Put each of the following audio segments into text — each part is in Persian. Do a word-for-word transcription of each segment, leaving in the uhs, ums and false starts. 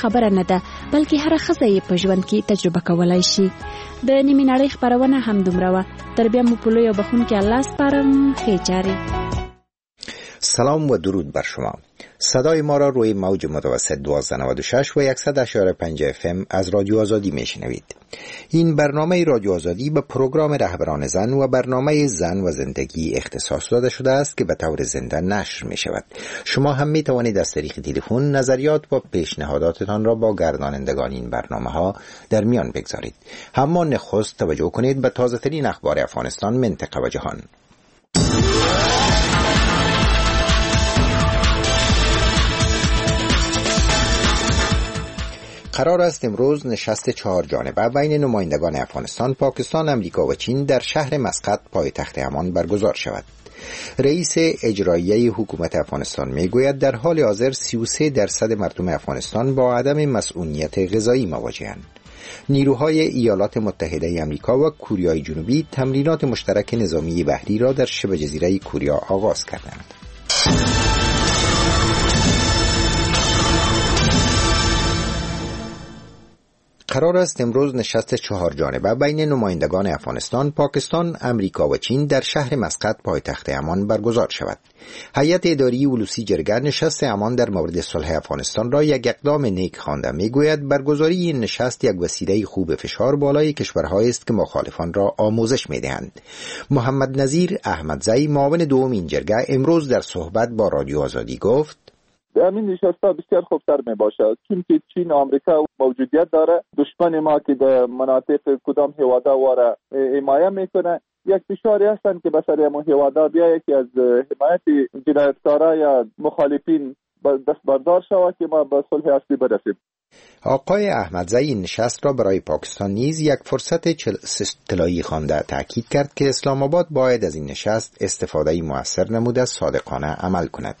خبره نه ده، بلکې هر ښځه یې په ژوند کې تجربه کولای شي. د نیمې نړۍ خپرونه هم دومره وه. تر بیا مو په لوی او بخښونکي الله سپارم. ښې چارې. سلام و درود بر شما. صدای ما را روی موج متوسط دوازده نود و شش و صد و اشاره پنج اف ام از رادیو آزادی میشنوید. این برنامه رادیو آزادی به پروگرام رهبران زن و برنامه زن و زندگی اختصاص داده شده است که به طور زنده نشر می شود. شما هم می توانید از طریق تلفن نظریات و پیشنهاداتتان را با گردانندگان این برنامه ها در میان بگذارید. اما نخست توجه کنید به تازه ترین اخبار افغانستان، منطقه و جهان. قرار است امروز نشست چهار جانبه بین نمایندگان افغانستان، پاکستان، امریکا و چین در شهر مسقط پایتخت عمان برگزار شود. رئیس اجرایی حکومت افغانستان میگوید در حال حاضر سی و سه درصد مردم افغانستان با عدم مسئولیت غذایی مواجه‌اند. نیروهای ایالات متحده آمریکا و کوریای جنوبی تمرینات مشترک نظامی بحری را در شبه جزیره کوریا آغاز کردند. قرار است امروز نشست چهار جانبه بین نمایندگان افغانستان، پاکستان، امریکا و چین در شهر مسقط پایتخت عمان برگزار شود. هیئت اداری اولوسی جرگه نشست عمان در مورد صلح افغانستان را یک اقدام نیک خوانده. میگوید برگزاری این نشست یک وسیله خوب فشار بالای کشورهایی است که مخالفان را آموزش میدهند. محمد نظیر احمدزی، معاون دوم این جرگه، امروز در صحبت با رادیو آزادی گفت: همین نشسته بسیار خوبتر می باشد، چون که چین و آمریکا موجودیت داره. دشمن ما که در مناطق کدام هوادا واره حمایه میکنه، یک فشاری هستند که به سر ما هوادا بیا یکی از حمایت جنایتکارا یا مخالفین دست بردار شود که ما به صلح اصلی برسیم. آقای احمدزی این نشست را برای پاکستان نیز یک فرصت طلایی خوانده. تاکید کرد که اسلام آباد باید از این نشست استفاده مؤثر نموده صادقانه عمل کند.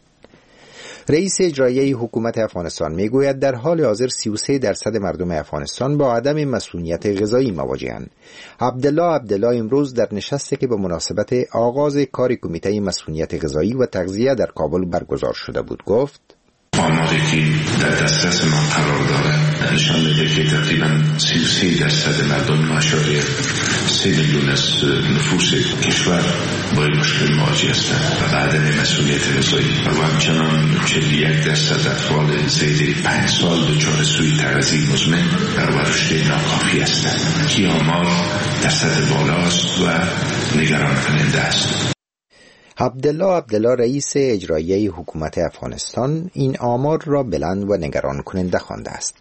رئیس اجرایی حکومت افغانستان میگوید در حال حاضر سی و سه درصد مردم افغانستان با عدم مسئولیت غذایی مواجه‌اند. عبدالله عبدالله امروز در نشستی که به مناسبت آغاز کار کمیته مسئولیت غذایی و تغذیه در کابل برگزار شده بود گفت: آماری که در دسترس ما قرار داره نشان میده که تقریبا سی و سه درصد مردم ماشاءالله سه میلیون از نفوس کشور با این مشکل مواجه هستند و عدم مسئولیت غذایی و همچنان چهل و یک درصد اطفال زیر پنج سال دچار سوء تغذیه مزمن و رشد ناکافی هستند. این آمار در سطح بالا است و نگران کننده است. عبدالله عبدالله رئیس اجرایی حکومت افغانستان این آمار را بلند و نگران کننده خوانده است.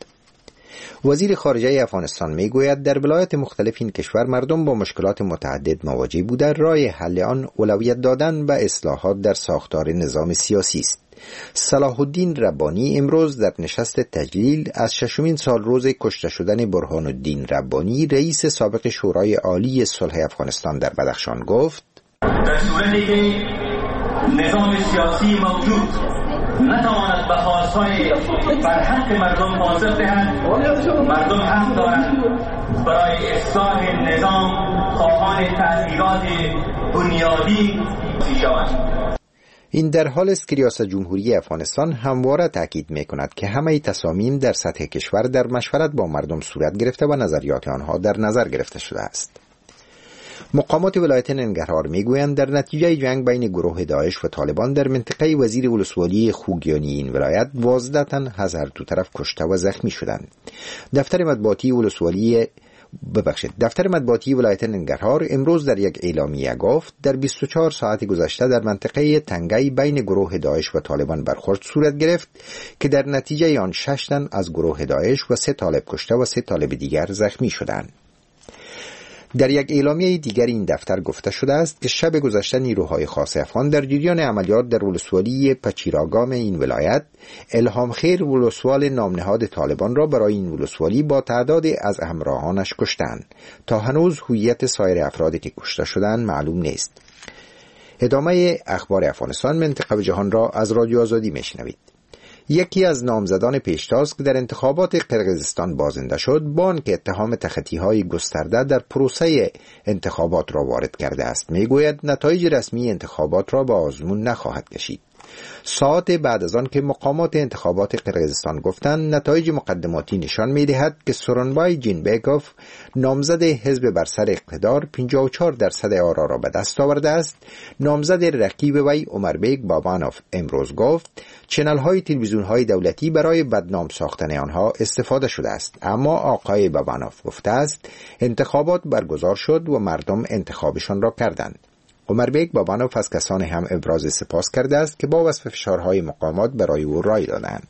وزیر خارجه افغانستان میگوید در ولایات مختلف این کشور مردم با مشکلات متعدد مواجه بوده. راه حل آن اولویت دادن به اصلاحات در ساختار نظام سیاسی است. صلاح الدین ربانی امروز در نشست تجلیل از ششمین سال روز کشته شدن برهان الدین ربانی رئیس سابق شورای عالی صلح افغانستان در بدخشان گفت: در صورتی که نظام سیاسی موجود نتواند به خواستهای بر حق مردم پاسخ دهد، مردم حق دارند برای اصلاح نظام خواهان تغییرات بنیادی شوند. این در حال است که ریاست جمهوری افغانستان همواره تاکید می‌کند که همه تصامیم در سطح کشور در مشورت با مردم صورت گرفته و نظریات آنها در نظر گرفته شده است. مقامات ولایت ننگرهار میگویند در نتیجه جنگ بین گروه داعش و طالبان در منطقه وزیر ولسوالی خوگیانی این ولایت دوازده تن از هر دو طرف کشته و زخمی شدند. دفتر مطبوعاتی ولسوالی ببخشید دفتر مطبوعاتی ولایت ننگرهار امروز در یک اعلامیه گفت در بیست و چهار ساعت گذشته در منطقه تنگی بین گروه داعش و طالبان برخورد صورت گرفت که در نتیجه آن شش تن از گروه داعش و سه طالب کشته و سه طالب دیگر زخمی شدند. در یک اعلامیه دیگر این دفتر گفته شده است که شب گذشته نیروهای خاص افغان در جریان عملیات در ولسوالی پچیراگام این ولایت الهام خیر ولسوال نامنهاد طالبان را برای این ولسوالی با تعدادی از همراهانش کشتند. تا هنوز هویت سایر افرادی که کشته شدند معلوم نیست. ادامه اخبار افغانستان، منطقه و جهان را از رادیو آزادی میشنوید. یکی از نامزدان پیشتاز که در انتخابات قرقیزستان بازنده شد با آنکه اتهام تخطی‌های گسترده در پروسه انتخابات را وارد کرده است میگوید نتایج رسمی انتخابات را به آزمون نخواهد کشید. ساعات بعد از آن که مقامات انتخابات قرقیزستان گفتند نتایج مقدماتی نشان می‌دهد که سورونبای جینبکوف نامزد حزب بر سر اقتدار پنجاه و چهار درصد آرا را به دست آورده است، نامزد رقیب وی عمربیک بابانوف امروز گفت چنل‌های تلویزیون‌های دولتی برای بدنام ساختن آنها استفاده شده است، اما آقای بابانوف گفته است انتخابات برگزار شد و مردم انتخابشان را کردند. عمربیک بابانوف از کسانی هم ابراز سپاس کرده است که با وصف فشارهای مقامات برای او رای دادند.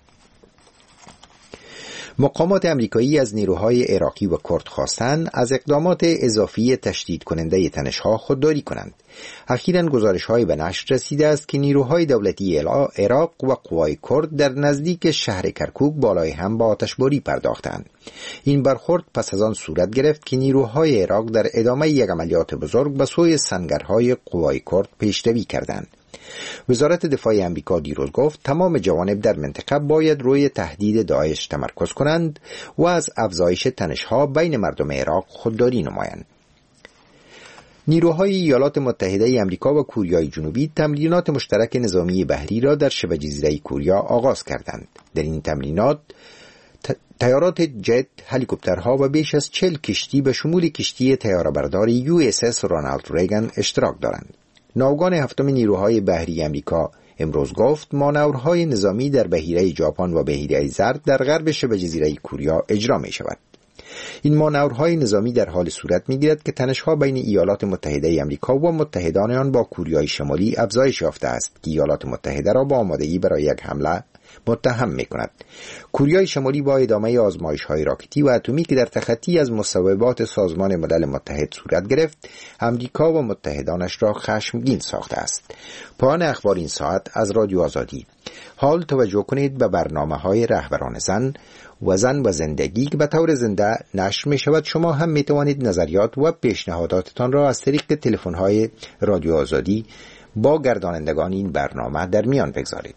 مقامات امریکایی از نیروهای عراقی و کرد خواستند از اقدامات اضافی تشدید کننده تنش‌ها خودداری کنند. اخیراً گزارش‌های به نشر رسیده است که نیروهای دولتی عراق و قوای کرد در نزدیک شهر کرکوک بالای هم با آتشباری پرداختند. این برخورد پس از آن صورت گرفت که نیروهای عراق در ادامه یک عملیات بزرگ به سوی سنگرهای قوای کرد پیشروی کردند. وزارت دفاع امریکا دیروز گفت تمام جوانب در منطقه باید روی تهدید داعش تمرکز کنند و از افزایش تنش‌ها بین مردم عراق خودداری نمایند. نیروهای ایالات متحده امریکا و کوریای جنوبی تمرینات مشترک نظامی بحری را در شبه جزیره کوریا آغاز کردند. در این تمرینات تیارات جت، هلیکوپترها و بیش از چهل کشتی به شمول کشتی طیاره‌بردار یو اس اس رونالد ریگن اشتراک دارند. ناوگان هفتم نیروهای بحری امریکا امروز گفت مانورهای نظامی در بحیره ژاپن و بحیره زرد در غرب شبه جزیره کوریا اجرا می شود. این مانورهای نظامی در حال صورت می گیرد که تنش‌ها بین ایالات متحده امریکا و متحدان آن با کوریای شمالی افزایش یافته است که ایالات متحده را با آمادگی برای یک حمله متهم می کند. کوریای شمالی با ادامه آزمایش‌های راکتی و اتمی که در تخطی از مصوبات سازمان ملل متحد صورت گرفت، امریکا و متحدانش را خشمگین ساخته است. پایان اخبار این ساعت از رادیو آزادی. حال توجه کنید به برنامه‌های رهبران زن و زن و زندگی که به طور زنده نشر می شود. شما هم می توانید نظریات و پیشنهاداتتان را از طریق تلفن‌های رادیو آزادی با گردانندگان این برنامه در میان بگذارید.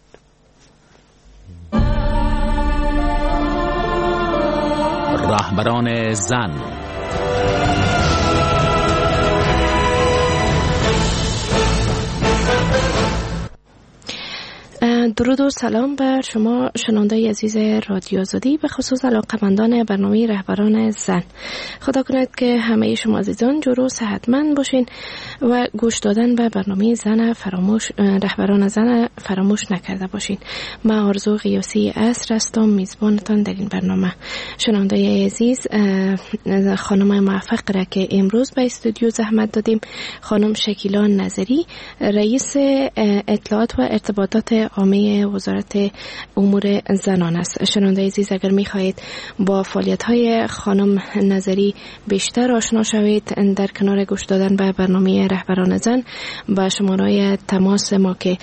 رهبران زن. درود و سلام بر شما شنونده عزیز رادیو آزادی، به خصوص علاقه‌مندان برنامه رهبران زن. خدا کند که همه شما عزیزان جور و صحتمند باشین و گوش دادن به برنامه زن فراموش رهبران زن فراموش نکرده باشین. من آرزو قیاسی عصر هستم، میزبانتان در این برنامه. شنونده عزیز، خانم موفق را که امروز به استودیو زحمت دادیم، خانم شکیلا نظری، رئیس اطلاعات و ارتباطات عامه وزارت امور زنان است. شنونده عزیز، اگر می‌خواهید با فعالیت‌های خانم نظری بیشتر آشنا شوید در کنار گوش دادن به برنامه رهبران زن، با شماره تماس ما که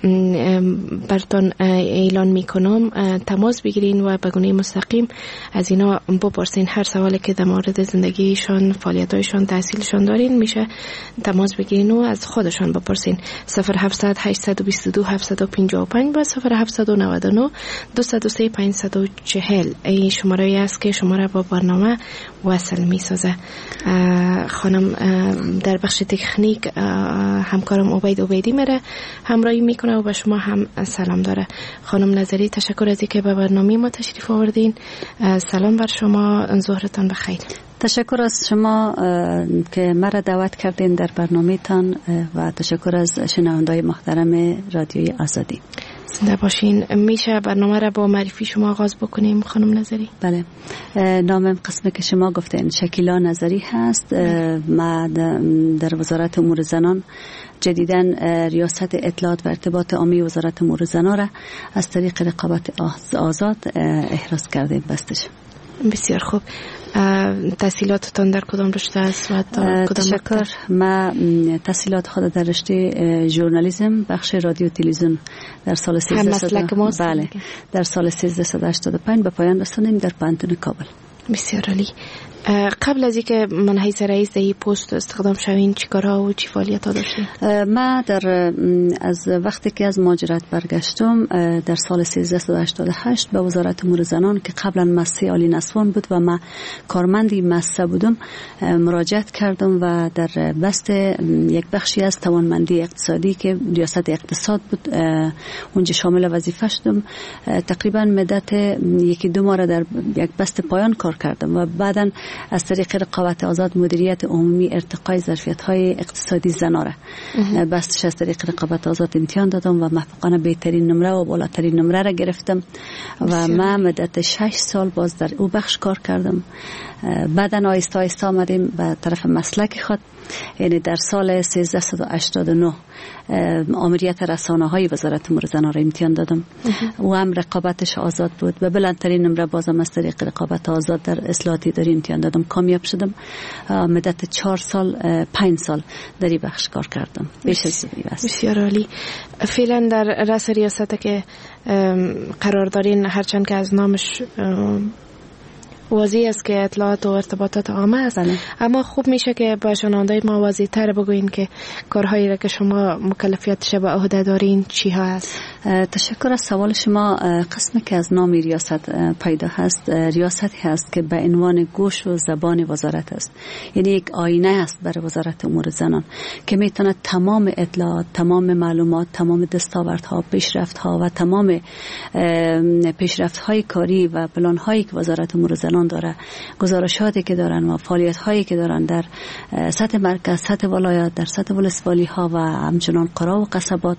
براتون اعلان می‌کنم تماس بگیرین و به گونه مستقیم از اینا بپرسین. هر سوالی که در مورد زندگیشان، فعالیت‌هایشان، تحصیلشان دارین میشه تماس بگیرین و از خودشان بپرسین. صفر هفتصد هشتصد و بیست و دو هفتصد و پنجاه و پنج با صفر هفتصد و نود و نه دویست و سه پانصد و چهل این شماره است که شما را با برنامه وصل می سازه. خانم در بخش تکنیک همکارم عبید عبیدی میره همراهی میکنه و به شما هم سلام داره. خانم نظری، تشکر از اینکه به برنامه ما تشریف آوردین. سلام بر شما، ظهرتان بخیر. تشکر از شما که مرا دعوت کردین در برنامه تان و تشکر از شنوندای محترم رادیوی آزادی. زنده باشین. میشه برنامه را با معرفی شما آغاز بکنیم خانم نظری؟ بله، نامم قسمی که شما گفتین شکیلا نظری هست. ما در وزارت امور زنان جدیداً ریاست اطلاعات و ارتباط عامی وزارت امور زنان را از طریق رقابت آزاد احراز کردیم بستش. بسیار خوب. تحصیلاتتان در کدام رشته است و کدام؟ تشکر. ما تحصیلات خود در رشته ژورنالیسم بخش رادیو تلویزیون در سال سیزده بله در سال سیزده هشتاد و پنج به پایان رساندیم در پانتون کابل. بسیار عالی. قبل از اینکه من حیث رئیس در این پست استخدام شوین چی کارها و چی فعالیت‌ها داشتین؟ ما در از وقتی که از مهاجرت برگشتم در سال سیزده و هشتاد و هشت به وزارت امور زنان که قبلا مؤسسه عالی نسوان بود و ما کارمندی مؤسسه بودم مراجعت کردم و در بست یک بخشی از توانمندی اقتصادی که ریاست اقتصاد بود اونجا شامل وظیفه شدم. تقریبا مدت یکی دو ماه در یک بست پایان کار کردم و بعداً از طریق رقابت آزاد مدیریت عمومی ارتقای ظرفیت‌های اقتصادی زنان را بستش از طریق رقابت آزاد امتحان دادم و محققانه بهترین نمره و بالاترین نمره را گرفتم و من مدت شش سال باز در او بخش کار کردم. بعداً آیسته آیسته آمدیم به طرف مسلک خود، یعنی در سال سیزده و هشتاد و نه آمریت رسانه های وزارت امور زنان را امتحان دادم و هم رقابتش آزاد بود و بلندترین نمره بازم از طریق رقابت آزاد در اصلاحات اداری امتحان دادم، کامیاب شدم. مدت چهار سال پنج سال در این بخش کار کردم. بسیار عالی. فعلا در رأس ریاست که قرار دارین، هرچند که از نامش واضح است که اطلاعات و ارتباطات عامه است، اما خوب میشه که با شنوندای ما واضح تر بگوین که کارهایی را که شما مکلفیتش به عهده دارین چی ها است. تشکر از سوال شما. قسمی که از نام ریاست پیدا هست، ریاستی هست که به عنوان گوش و زبان وزارت است، یعنی یک آینه است برای وزارت امور زنان که میتونه تمام اطلاعات، تمام معلومات، تمام دستاوردها، پیشرفتها و تمام پیشرفتهای کاری و پلانهایی که وزارت امور زنان داره، گزارشاتی که دارن و فعالیت‌هایی که دارن در سطح مرکز، سطح ولایات، در سطح ولسوالی‌ها و همچنان قرا و قصبات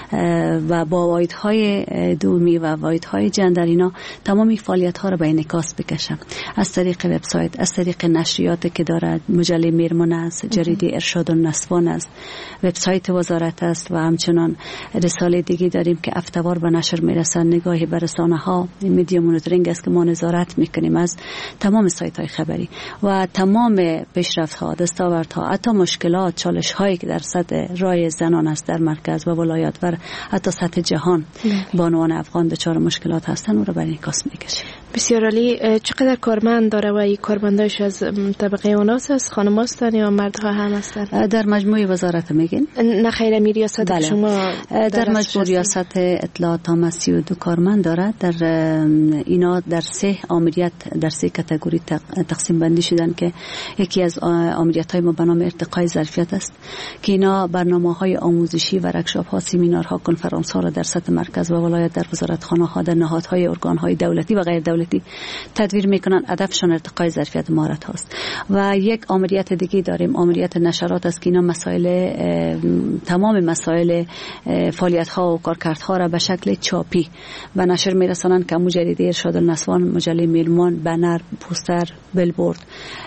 و با واحدهای دومی و واحدهای جندر، اینا تمامی فعالیت‌ها رو به انعکاس بکشن از طریق وبسایت، از طریق نشریاتی که داره، مجله میرمن است، جریده ارشاد النسوان است، وبسایت وزارت است و همچنان رساله دیگه داریم که افتوار به نشر میرسن، نگاهی به رسانه‌ها، میدیا مونیتورینگ است که ما نظارت میکنیم از تمام سایت های خبری و تمام پیشرفت ها، دستاورد ها، حتی مشکلات، چالش هایی که در سطح رای زنان است در مرکز و ولایات و حتی سطح جهان بانوان افغان دچار مشکلات هستن، او را برای انعکاس میکشه. بسیار عالی. چقدر کارمند داره و این کارمندایش از طبقه اوناس است، خانم هستن یا مردها هم هستن؟ در مجموعه وزارت میگین؟ نه خیر، می ریاست بله. شما در, در مجموعه ریاست اطلاعات هم سی و دو کارمند داره. در اینا در سه آمریت، در سه کاتگوری تقسیم بندی شدن که یکی از آمریت های ما به نام ارتقای ظرفیت است که اینا برنامه های آموزشی و ورکشاپ ها، سمینارها، کنفرانس ها را در سطح مرکز و ولایت در وزارتخانه ها، در نهادهای ارگان های دولتی و غیر دولتی تدویر میکنن. هدفشون ارتقای ظرفیت مهارت هاست. و یک آمریت دیگه داریم، آمریت نشرات است که اینا مسائل تمام مسائل فعالیت ها و کارکردها را به شکل چاپی و نشر میرسانن که مجله ارشاد النسوان، مجله میلمان، بنر، پوستر، بیلبورد،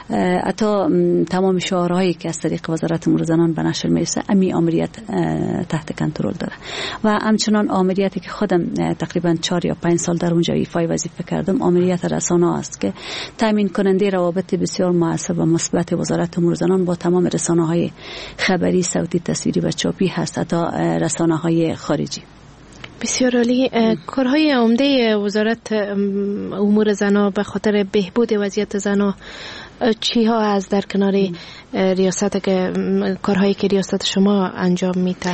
حتی تمام شعارهایی که از طریق وزارت امور زنان به نشر میرسه، امی آمریت تحت کنترل داره. و همچنان آمریتی که خودم تقریبا چهار یا پنج سال در اونجا ایفای وظیفه کردم، آمریت رسانه است که تامین کننده روابط بسیار مؤثر و مثبت وزارت امور زنان با تمام رسانه‌های خبری، صوتی، تصویری و چاپی هست، حتی رسانه‌های خارجی. بسیار عالی. کارهای عمده وزارت امور زنان به خاطر بهبود وضعیت زنان چی ها از در کنار ریاست که کارهایی که ریاست شما انجام میده؟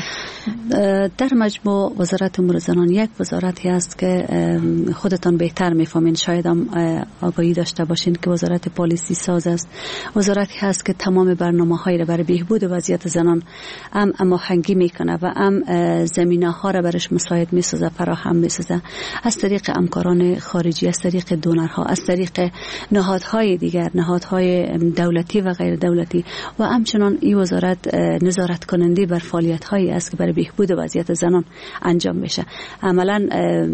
در مجموع وزارت امور زنان یک وزارتی است که خودتان بهتر میفهمین، شاید هم آگاهی داشته باشین که وزارت پالیسی ساز است. وزارتی هست که تمام برنامه هایی را برای بهبود وضعیت زنان هم هماهنگی میکنه و هم زمینه ها را برش مساعد میسازه، فراهم میسازه از طریق همکاران خارجی، از طریق دونرها، از طریق نهادهای دیگر، نهادهای دولتی و غیر دولتی. و همچنان این وزارت نظارت کننده بر فعالیت هایی است که برای بهبود وضعیت زنان انجام میشه. عملا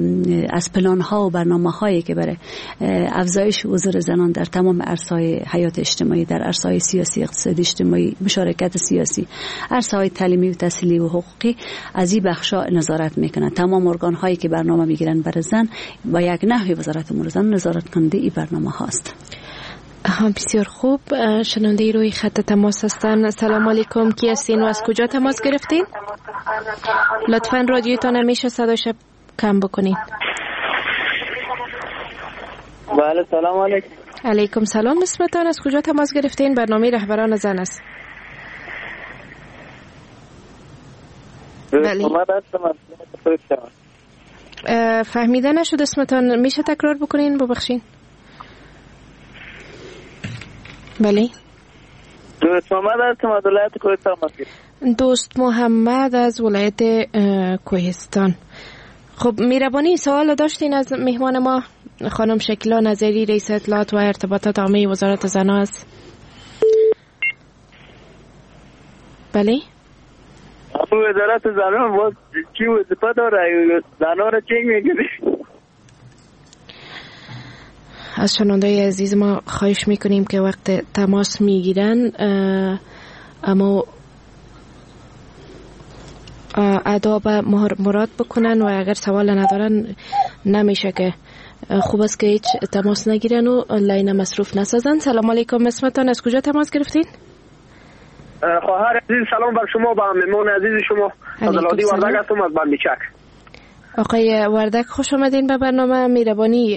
از پلان ها و برنامه هایی که برای افزایش حضور زنان در تمام عرصه‌های حیات اجتماعی، در عرصه‌های سیاسی، اقتصادی، اجتماعی، مشارکت سیاسی، عرصه‌های تعلیمی و تحصیلی و حقوقی، از این بخشا نظارت میکنن. تمام ارگان هایی که برنامه میگیرن برای زن با یک نحوی وزارت امور زنان نظارت کننده این برنامه هاست. بسیار خوب. شنونده روی خط تماس هستن. السلام علیکم، کی هستین و از کجا تماس گرفتین؟ لطفاً رادیوتان همیشه صداش کم بکنین. بله سلام علیکم. علیکم سلام. اسمتان از کجا تماس گرفتین؟ برنامه رهبران زن است. بله. فهمیده نشد اسمتان، میشه تکرار بکنین؟ ببخشین. بله. دوست محمد هستم از ولایت کوهستان. دوست محمد از ولایت کوهستان. خب میربانی سوال داشتین از مهمان ما خانم شکیلا نظری، رئیس اطلاعات و ارتباطات عامه وزارت زنان است. بله. وزارت زنان باز چی وظیفه داره؟ زنان را چی میگیری؟ از شنوندای عزیز ما خواهش میکنیم که وقت تماس میگیرن اما آداب مراد بکنن و اگر سوال ندارن نمیشه که خوب است که هیچ تماس نگیرن و لاین مصروف نسازن. سلام علیکم. اسمتان از کجا تماس گرفتین؟ خواهر عزیز سلام بر شما، با مهمان عزیز شما از الادی وردک هستم از بندیچک. آقای وردک خوش آمدین به برنامه میربانی.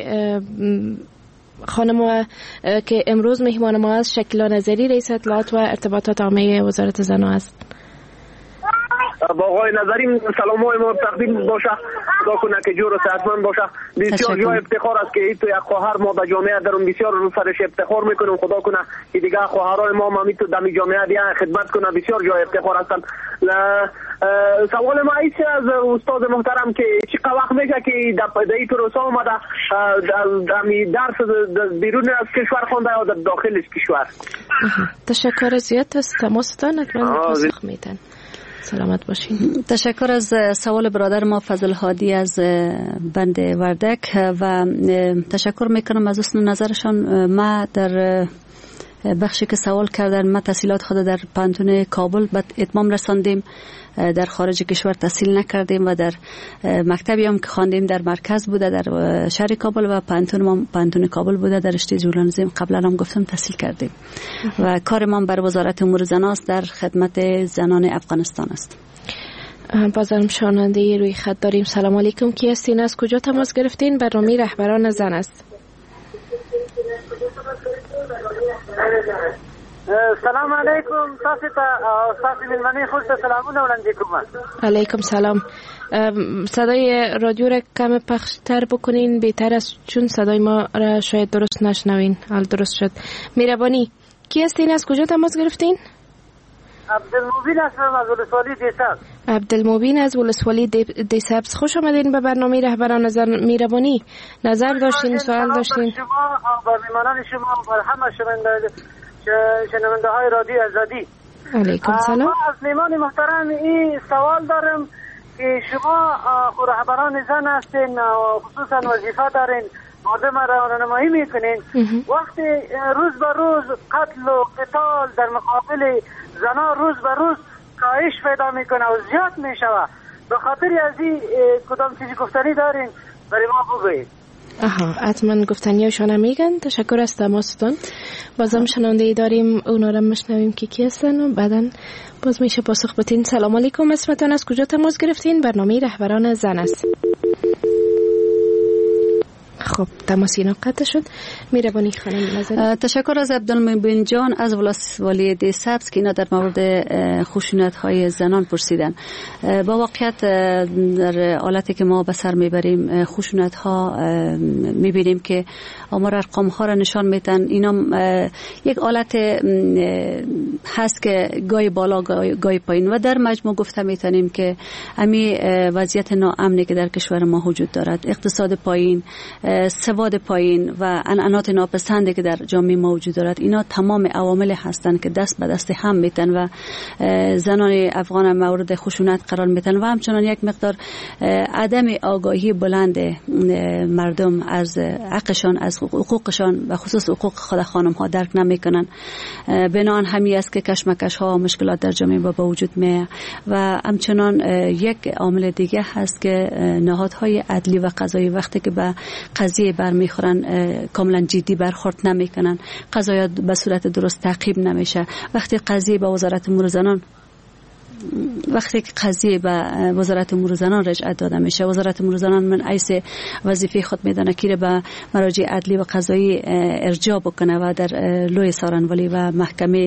خانم که امروز مهمان ما است شکیلا نظری، رئیس اطلاعات و ارتباطات عامه وزارت زنان است. با آقای نظری سلام های ما تقدیم باشه، خدا کنه که جور و صحتمند باشه. بسیار جای افتخار است که این تو یک خواهر ما به جامعه درون بسیار رو سرش افتخار میکنیم. خدا کنه که دیگه خواهرای ما ما میتو دمی جامعه دیگه خدمت کنه، بسیار جای افتخار هستن. سوال ما ایست از استاد محترم که چی وقت میشه که در این پروسه آمده دمی درس بیرون از کشور خونده یا در داخل کشور؟ تشکر زیاد از تماستان، اتمنى پاسخ میدن. سلامت باشین. تشکر از سوال برادر ما فضل هادی از بند وردک و تشکر میکنم از حسن نظرشان. ما در بخشی که سوال کردن ما تحصیلات خود در پانتون کابل به اتمام رساندیم، در خارج کشور تحصیل نکردیم و در مکتبی هم که خواندیم در مرکز بوده در شهر کابل و پانتون ما پانتون کابل بوده در رشته ژورنالیسم قبلا هم گفتم تحصیل کردیم و کار ما بر وزارت امور زنان است، در خدمت زنان افغانستان است. بازم شنونده روی خط داریم. سلام علیکم، کی هستین؟ از کجا تماس گرفتین؟ برنامه رهبران زن است. سلام علیکم. تاسو ته تاسو ملمنې خوش سلامونه وړاندې کوم. علیکم سلام. صدای رادیو را کم پخشتر بکنین، بهتر است چون صدای ما را شاید درست نشنوین. حال درست شد. مهربانی. کی هستین؟ از کجا تماس گرفتین؟ عبدالمبین هستم از ولسوالی دیسابس. عبدالمبین از ولسوالی دیسابس. خوش آمدین به برنامه رهبران زن. مهربانی نظر داشتین، سوال داشتین؟ شما با میهمانان شما و همه شنونده شنونده های رادیو آزادی. علیکم سلام. ما از میهمان محترم این سوال دارم که شما رهبران زن هستین و خصوصا وظیفه دارین، مردم را راهنمایی میکنین. وقتی روز به روز قتل و قتال در مقابل زنان روز به روز کاهش پیدا میکنه و زیاد میشوه، به خاطر از این کدام چیزی گفتنی دارین برای ما بگویید. آها، حتما گفتنیاشون میگن. تشکر از تماستون. بازم شنونده ای داریم، اونا رو مشنویم که کی هستن و بعدا باز میشه پاسخ بدین. سلام علیکم. اسمتون از کجا تماس گرفتین؟ برنامه رهبران زن است. خب تماس اینا قطع شد. میربانی خانم نظری. تشکر از عبدالمبین جان از ولسوالی دیسابس که اینا در مورد خشونت های زنان پرسیدن. با واقعیت در حالتی که ما به سر میبریم خشونت ها میبینیم که آمار ارقام ها را نشان میدن. اینا یک حالت هست که گای بالا گای پایین و در مجموع گفته میتونیم که امی وضعیت ناامنی که در کشور ما وجود دارد، اقتصاد پایین، سواد پایین و عنعنات ناپسندی که در جامعه ما وجود دارد، اینا تمام عوامل هستند که دست به دست هم میتن و زنان افغان مورد خشونت قرار میتن و همچنان یک مقدار عدم آگاهی بلند مردم از حقشان، از حقوقشان و خصوص حقوق خود خانم ها درک نمیکنن. بنان همی است که کشمکش ها و مشکلات در جامعه با وجود می و همچنان یک عامل دیگه هست که نهادهای عدلی و قضایی وقتی که به قضیه برمیخورن کاملا جدی برخورد نمیکنن، قضایا به صورت درست تعقیب نمیشه. وقتی قضیه به وزارت امور زنان وقتی که قضیه به وزارت امور زنان رجعت داده میشه، وزارت امور زنان من ایس وظیفه خود میدانه که به مراجع عدلی و قضایی ارجاع بکنه و در لوی سارنوالی و محکمه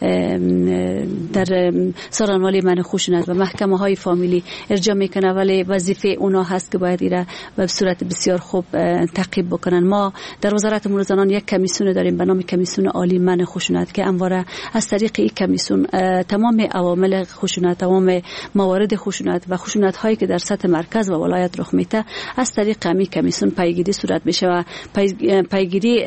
در سارنوالی من خشونت و محکمه های فامیلی ارجاع میکنه، ولی وظیفه اونا هست که باید ایره به صورت بسیار خوب تعقیب بکنن. ما در وزارت امور زنان یک کمیسیون داریم به نام کمیسیون عالی من خشونت که همواره از طریق این کمیسیون تمام عوامل خشونت، تمام موارد خشونت و خشونت هایی که در سطح مرکز و ولایت رخ میده از طریق همین کمیسیون پیگیری صورت میشه و پیگیری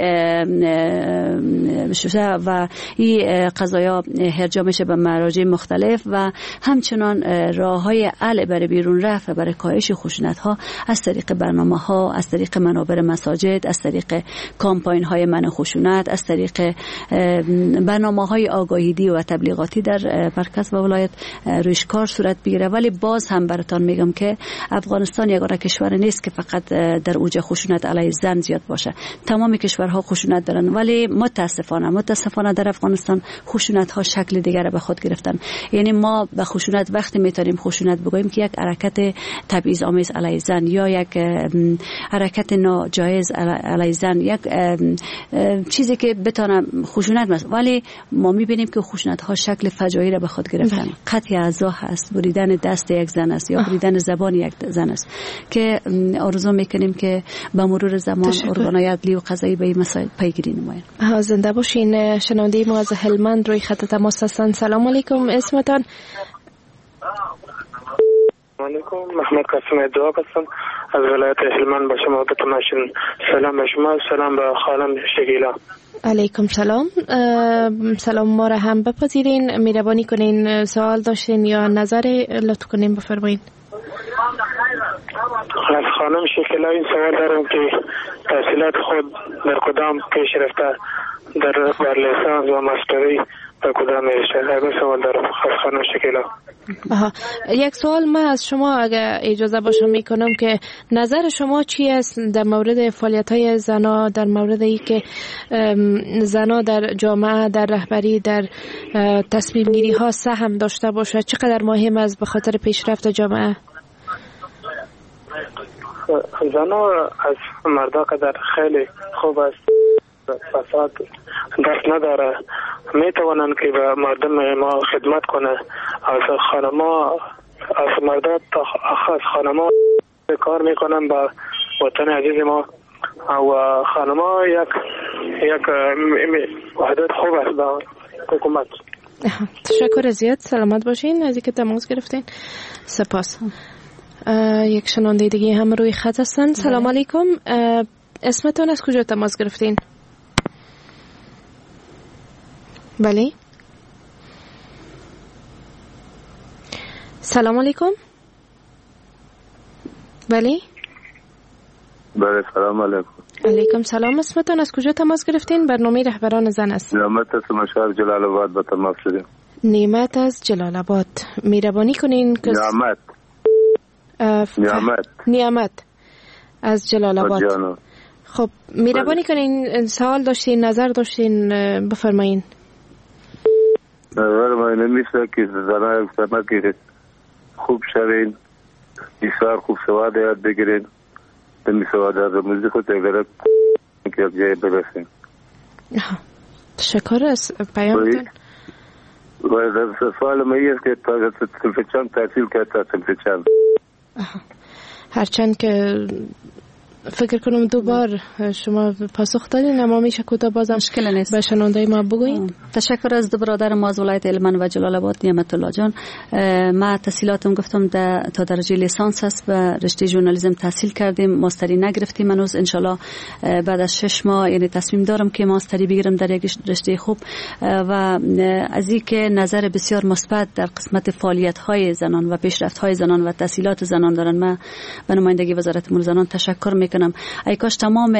میشه و این قضایا ارجاع میشه به مراجع مختلف و همچنان راه های حل برای بیرون رفت و برای کاهش خشونت ها از طریق برنامه ها، از طریق منابر مساجد، از طریق کامپاین های من خشونت، از طریق برنامه های آگاهی و تبلیغاتی در مرکز و ولایت رویش کار صورت بگیره. ولی باز هم براتون میگم که افغانستان یگانه کشور نیست که فقط در اوج خشونت علیه زن زیاد باشه. تمام کشورها خشونت دارن، ولی متاسفانه متاسفانه در افغانستان خشونت ها شکل دیگر به خود گرفتن. یعنی ما به خشونت وقتی میتونیم خشونت بگوییم که یک حرکت تبعیض آمیز علیه زن یا یک حرکت ناجایز علیه زن، یک چیزی که بتونه خشونت است، ولی ما میبینیم که خشونت ها شکل فجایع را به خود گرفتن. قطع اعضا هست، بریدن دست یک زن است یا بریدن زبان یک زن است که آرزو میکنیم که به مرور زمان ارگان‌های عدلی و قضایی به این مسائل پیگیری نمایند. زنده باشین. شنونده ما از هلمند روی خط تماس هستند. سلام علیکم، اسمتان؟ علیکم، محمد قاسم دعا هستم از ولایت هلمند. با شما بتونم سلام به شما، سلام به خانم شکیلا. علیکم سلام. سلام ما را هم بپذیرین. مهربانی کنین سوال داشتین یا نظر لطف کنین بفرمایید. از خانم شکیلا این سوال دارم که تحصیلات خود در کدام پیش رفته، در در لیسانس و ماستری در کدام رشته؟ همین سوال دارم از خانم شکیلا. آها. یک سوال من از شما اگر اجازه باشه میکنم که نظر شما چی است در مورد فعالیت‌های زنا، در مورد ای که زنا در جامعه، در رهبری، در تصمیم گیری ها سهم داشته باشه، چقدر مهم است به خاطر پیشرفت جامعه؟ زنا از مردا قدر خیلی خوب است، فساد دست نداره، میتوانند که به مردم ما خدمت کنه. از خانما از مردا تا از خانما کار میکنن با وطن عزیز ما و خانما یک یک وحدت خوب است با حکومت. تشکر زیاد، سلامت باشین از اینکه تماس گرفتین. سپاس. یک شنونده دیگه هم روی خط هستن. سلام علیکم، اسمتون از کجا تماس گرفتین؟ بله. سلام علیکم. بله. بله سلام علیکم. علیکم سلام. اسمتون از کجا تماس گرفتین؟ برنامه رهبران زن است. نعمت از شهر جلال آباد به تماس شدیم. نعمت از جلال آباد. مهربانی کنین که نعمت ف... نعمت نعمت از جلال آباد. خب مهربانی کنین سوال داشتین، نظر داشتین، بفرمایین. نظر من نمیشه که زنای سمت که خوب شوین، بسیار خوب سواد یاد بگیرین، دمی سواد از موزیک و تگرد که یک جای برسین. تشکر از پیامتون. و سوال من است که سلفچان تحصیل کرده سلفچان. هرچند که فکر کنم دو بار شما پاسخ دادین، اما میشه کوتاه بازم مشکل نیست به شنونده ما بگوین. تشکر از دو برادر ما از ولایت هلمند و جلال آباد. نعمت الله جان، ما تحصیلاتم گفتم تا درجه لیسانس است و رشته ژورنالیسم تحصیل کردیم، ماستری نگرفتیم هنوز. ان شاء الله بعد از شش ماه یعنی تصمیم دارم که ماستری بگیرم در یک رشته خوب و از اینکه نظر بسیار مثبت در قسمت فعالیت های زنان و پیشرفت های زنان و تحصیلات زنان دارن. ما به نمایندگی وزارت امور زنان تشکر میکنم میکنم ای کاش تمام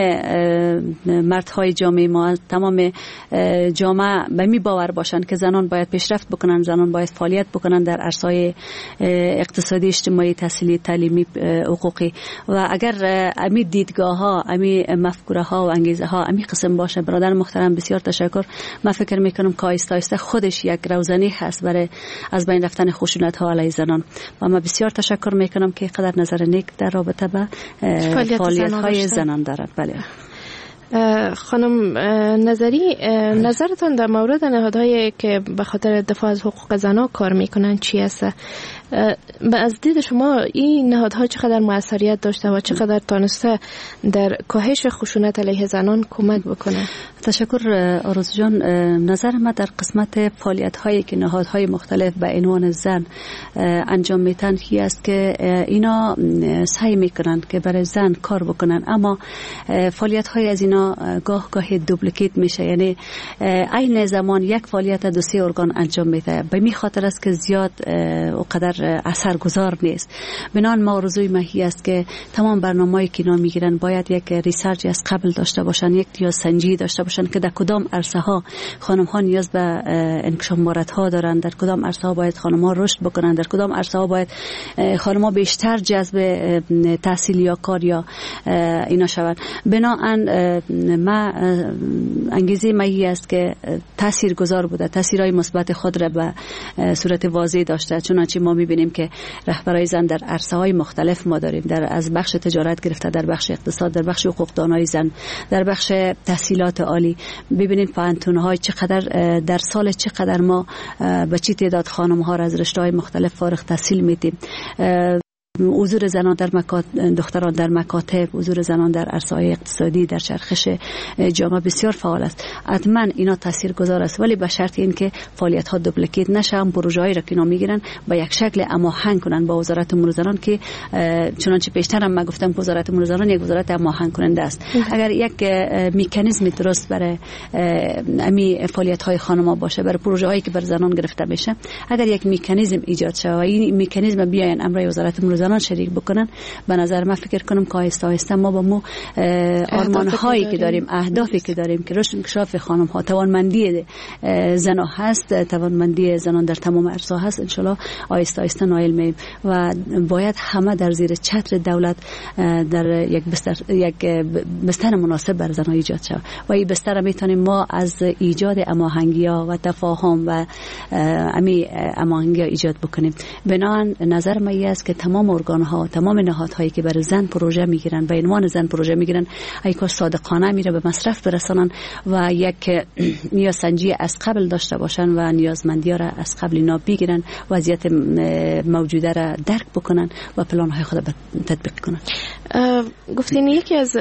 مردهای جامعه ما، تمام جامعه به می باور باشند که زنان باید پیشرفت بکنن، زنان باید فعالیت بکنن در عرصه‌های اقتصادی، اجتماعی، تحصیلی، تعلیمی، حقوقی. و اگر امی دیدگاه ها، امی مفکوره ها و انگیزه ها امی قسم باشه، برادر محترم بسیار تشکر. من فکر میکنم که آیسته آیسته خودش یک روزنی هست برای از بین رفتن خشونت ها علیه زنان. و من بسیار تشکر میکنم که قدر نظر نیک در رابطه با فعالیت های زنان دارد. بله خانم نظری، نظرتان در مورد نهادهایی که به خاطر دفاع از حقوق زنان کار میکنن چی است؟ از دید شما این نهادها چقدر موثریت داشته و چقدر تانسته در کاهش خشونت علیه زنان کمک بکنه؟ تشکر آرزو جان. نظر من در قسمت فعالیت هایی که نهادهای مختلف به عنوان زن انجام میتن کی است که اینا سعی میکنند که برای زن کار بکنن، اما فعالیت های از اینا گاه گاه دوپلیکیت میشه، یعنی عین زمان یک فعالیت دو سه ارگان انجام میده. به می خاطر است که زیاد و قدر اثرگذار نیست. بنان ما آرزوی ماهی است که تمام برنامه‌ای که اینا میگیرن باید یک ریسرچ از قبل داشته باشن، یک نیاز سنجی داشته باشن که در کدام عرصه ها خانم ها نیاز به انکشاف مهارت ها دارن، در کدام عرصه ها باید خانم ها رشد بکنن، در کدام عرصه ها باید خانم ها بیشتر جذب تحصیل یا کار یا اینا شوند. بنابراین ما انگیزه ماهی است که تاثیرگذار بوده، تاثیرهای مثبت خود را به صورت واضح داشته. چنانچه ما میبینیم که رهبرای زن در عرصه‌های مختلف ما داریم، در از بخش تجارت گرفته در بخش اقتصاد، در بخش حقوق دانای زن، در بخش تحصیلات عالی. ببینید پانتون‌های چقدر در سال چقدر ما به چی تعداد خانم‌ها را از رشته‌های مختلف فارغ التحصیل میدیم. حضور زنان در مکاتب، دختران در مکاتب، حضور زنان در عرصه‌های اقتصادی، در چرخش جامعه بسیار فعال است. حتما اینا تاثیرگذار است، ولی به شرط اینکه فعالیت‌ها دوپلیکیت نشه، پروژه‌ای را که اینا میگیرن با یک شکل هماهنگ کنن با وزارت امور زنان، که چنانچه پیشتر هم من گفتم که وزارت امور زنان یک وزارت هماهنگ کننده است. اگر یک مکانیزم درست برای امی فعالیت‌های خانم‌ها باشه، برای پروژه‌هایی که بر زنان گرفته بشه، اگر یک مکانیزم ایجاد شه و این مکانیزم بیاین امر وزارت امور زنان شریک بکنن، به نظر من فکر کنم که آهسته آهسته ما با مو آرمان‌هایی که داریم، اهدافی که داریم که رشد انکشاف خانم‌ها، توانمندی زنان هست، توانمندی زنان در تمام عرصه هست، ان شاء الله آهسته آهسته نایل می‌شیم. و باید همه در زیر چتر دولت در یک بستر یک بستر مناسب بر زنان ایجاد شود و این بستر میتونیم ما از ایجاد هماهنگی‌ها و تفاهم و امی هماهنگی ایجاد بکنیم. بنابراین نظر من است که تمام ارگان‌ها، تمام نهادهایی که برای زن پروژه میگیرن، به عنوان زن پروژه میگیرن، ای کاش صادقانه میره به مصرف برسانن و یک نیاز سنجی از قبل داشته باشن و نیازمندی را از قبل اینا بگیرن، وضعیت موجوده را درک بکنن و پلان‌های خود را تطبیق کنن. گفتین یکی از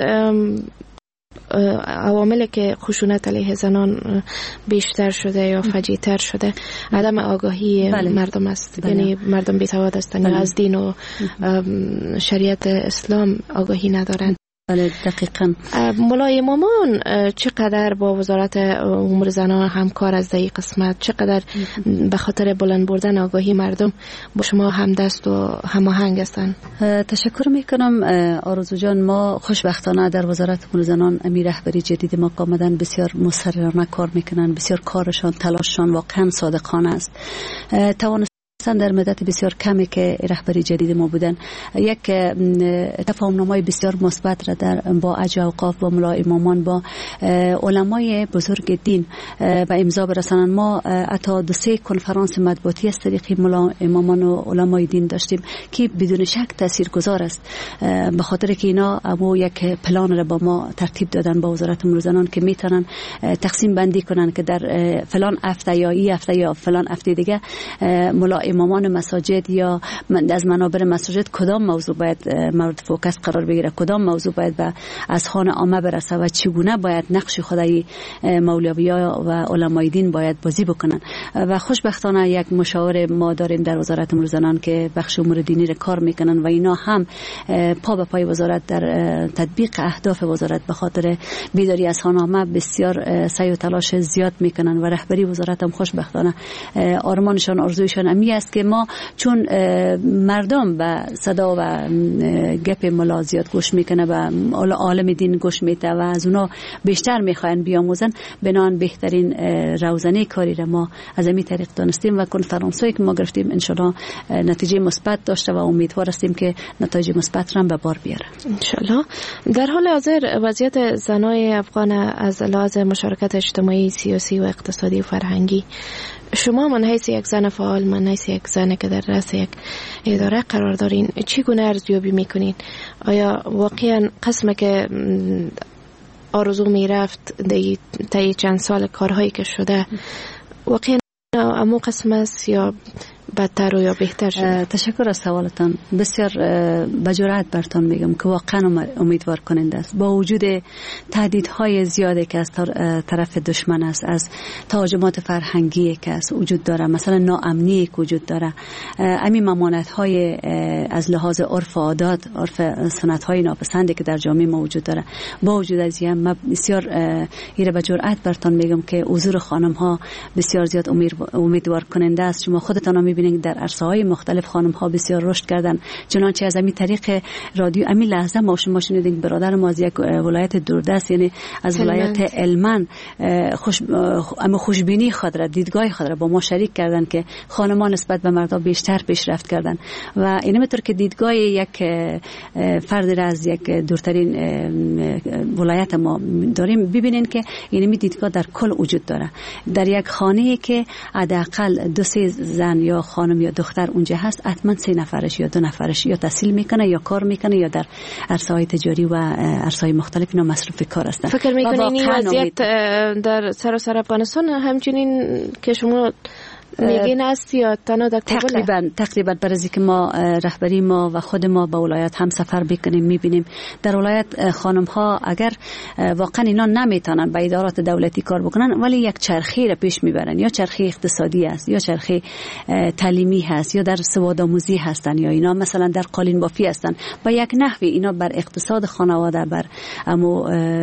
عواملی که خشونت علیه زنان بیشتر شده یا فجیع‌تر شده عدم آگاهی بله. مردم است. بله. یعنی مردم بی‌سواد هستند، بله. از دین و شریعت اسلام آگاهی ندارند. بله دقیقاً. مولای امامان چقدر با وزارت امور زنان همکار از این قسمت، چقدر به خاطر بلند بردن آگاهی مردم با شما همدست و هماهنگ هستند؟ تشکر میکنم آرزو جان. ما خوشبختانه در وزارت امور زنان امیر رهبری جدید ما آمدن بسیار مصررانه کار میکنن، بسیار کارشان تلاششان واقعا صادقانه است. توان در مدت بسیار کمی که رهبری جدید ما بودن یک تفاهم‌نامه بسیار مثبت را در با اجا اوقاف، با مولای امامان، با علمای بزرگ دین به امضا برسانند. ما حتی دو سه کنفرانس مطبوعاتی از طریق مولای امامان و علمای دین داشتیم که بدون شک تاثیرگذار است، به خاطر که اینا امو یک پلان را با ما ترتیب دادن با وزارت امور زنان که میتونن تقسیم بندی کنن که در فلان هفته یا این هفته یا فلان هفته دیگه مولای امامان مساجد یا از منابر مساجد کدام موضوع باید مورد فوکس قرار بگیره، کدام موضوع باید به اذهان عامه برسه و چگونه باید نقش خدای مولوی‌ها و علمای دین باید بازی بکنن. و خوشبختانه یک مشاور ما داریم در وزارت امور زنان که بخش امور دینی را کار میکنن و اینا هم پا به پای وزارت در تطبیق اهداف وزارت به خاطر بیداری اذهان عامه بسیار سعی و تلاش زیاد میکنن و رهبری وزارت هم خوشبختانه آرمانشان، آرزویشان امی است است که ما چون مردم به صدا و گپ ملا زیاد گوش میکنه و عالم دین گوش میده و از اونا بیشتر میخواین بیاموزن، بنان بهترین روزنه کاری را ما از این طریق دانستیم و کنفرانسایی که ما گرفتیم انشالله نتیجه مثبت داشته و امیدوار هستیم که نتایج مثبت را به بار بیاره انشالله. در حال حاضر وضعیت زنای افغان از لحاظ مشارکت اجتماعی، سیاسی و اقتصادی و فرهنگی، شما من حیث یک زن فعال، من حیث یک زن که در رأس یک اداره قرار دارین، چگونه ارزیابی میکنین؟ آیا واقعا قسمه که آرزو میرفت طی چند سال کارهایی که شده واقعا امو قسم است یا بدتر و یا بهتر شده؟ تشکر از سوالتان. بسیار با جرأت برتان میگم که واقعا امیدوار کننده است. با وجود تهدیدهای زیادی که از طرف دشمن است، از تهاجمات فرهنگی که است وجود داره، مثلا ناامنی که وجود داره، همین ممانعت‌های از لحاظ عرف و عادات، عرف سنت‌های ناپسندی که در جامعه ما وجود داره، با وجود از این من بسیار ایره با جرأت برتان میگم که حضور خانم‌ها بسیار زیاد امیدوار کننده است. شما خودتان میبینید در عرصه‌های مختلف خانم‌ها بسیار رشد کردن، چنانچه از همین طریق رادیو همین لحظه ما شما شنیدین برادر ما از یک ولایت دوردست، یعنی از ولایت هلمند، خوش اما خوشبینی خود را، دیدگاه خود را با ما شریک کردن که خانم‌ها نسبت به مردان بیشتر پیشرفت کردن و اینه طور که دیدگاه یک فرد را از یک دورترین ولایت ما داریم، ببینین که یعنی دیدگاه در کل وجود داره. در یک خانه‌ای که حداقل دو سه زن یا خانم یا دختر اونجا هست، حتما سه نفرش یا دو نفرش یا تحصیل میکنه یا کار میکنه یا در عرصه‌های تجاری و عرصه‌های مختلف اینا مصروف کار هستن. فکر میکنین این وضعیت در سراسر افغانستان همچنین که شما میگین است یا تنها در کابل؟ تقریبا تقریبا برای که ما رهبری ما و خود ما با ولایت هم سفر بکنیم میبینیم در ولایت خانم ها اگر واقعا اینا نمیتونن با ادارات دولتی کار بکنن، ولی یک چرخه را پیش میبرن، یا چرخه اقتصادی است یا چرخه تعلیمی هست یا در سواد آموزی هستن یا اینا مثلا در قالین بافی هستن، با یک نحوی اینا بر اقتصاد خانواده، بر امو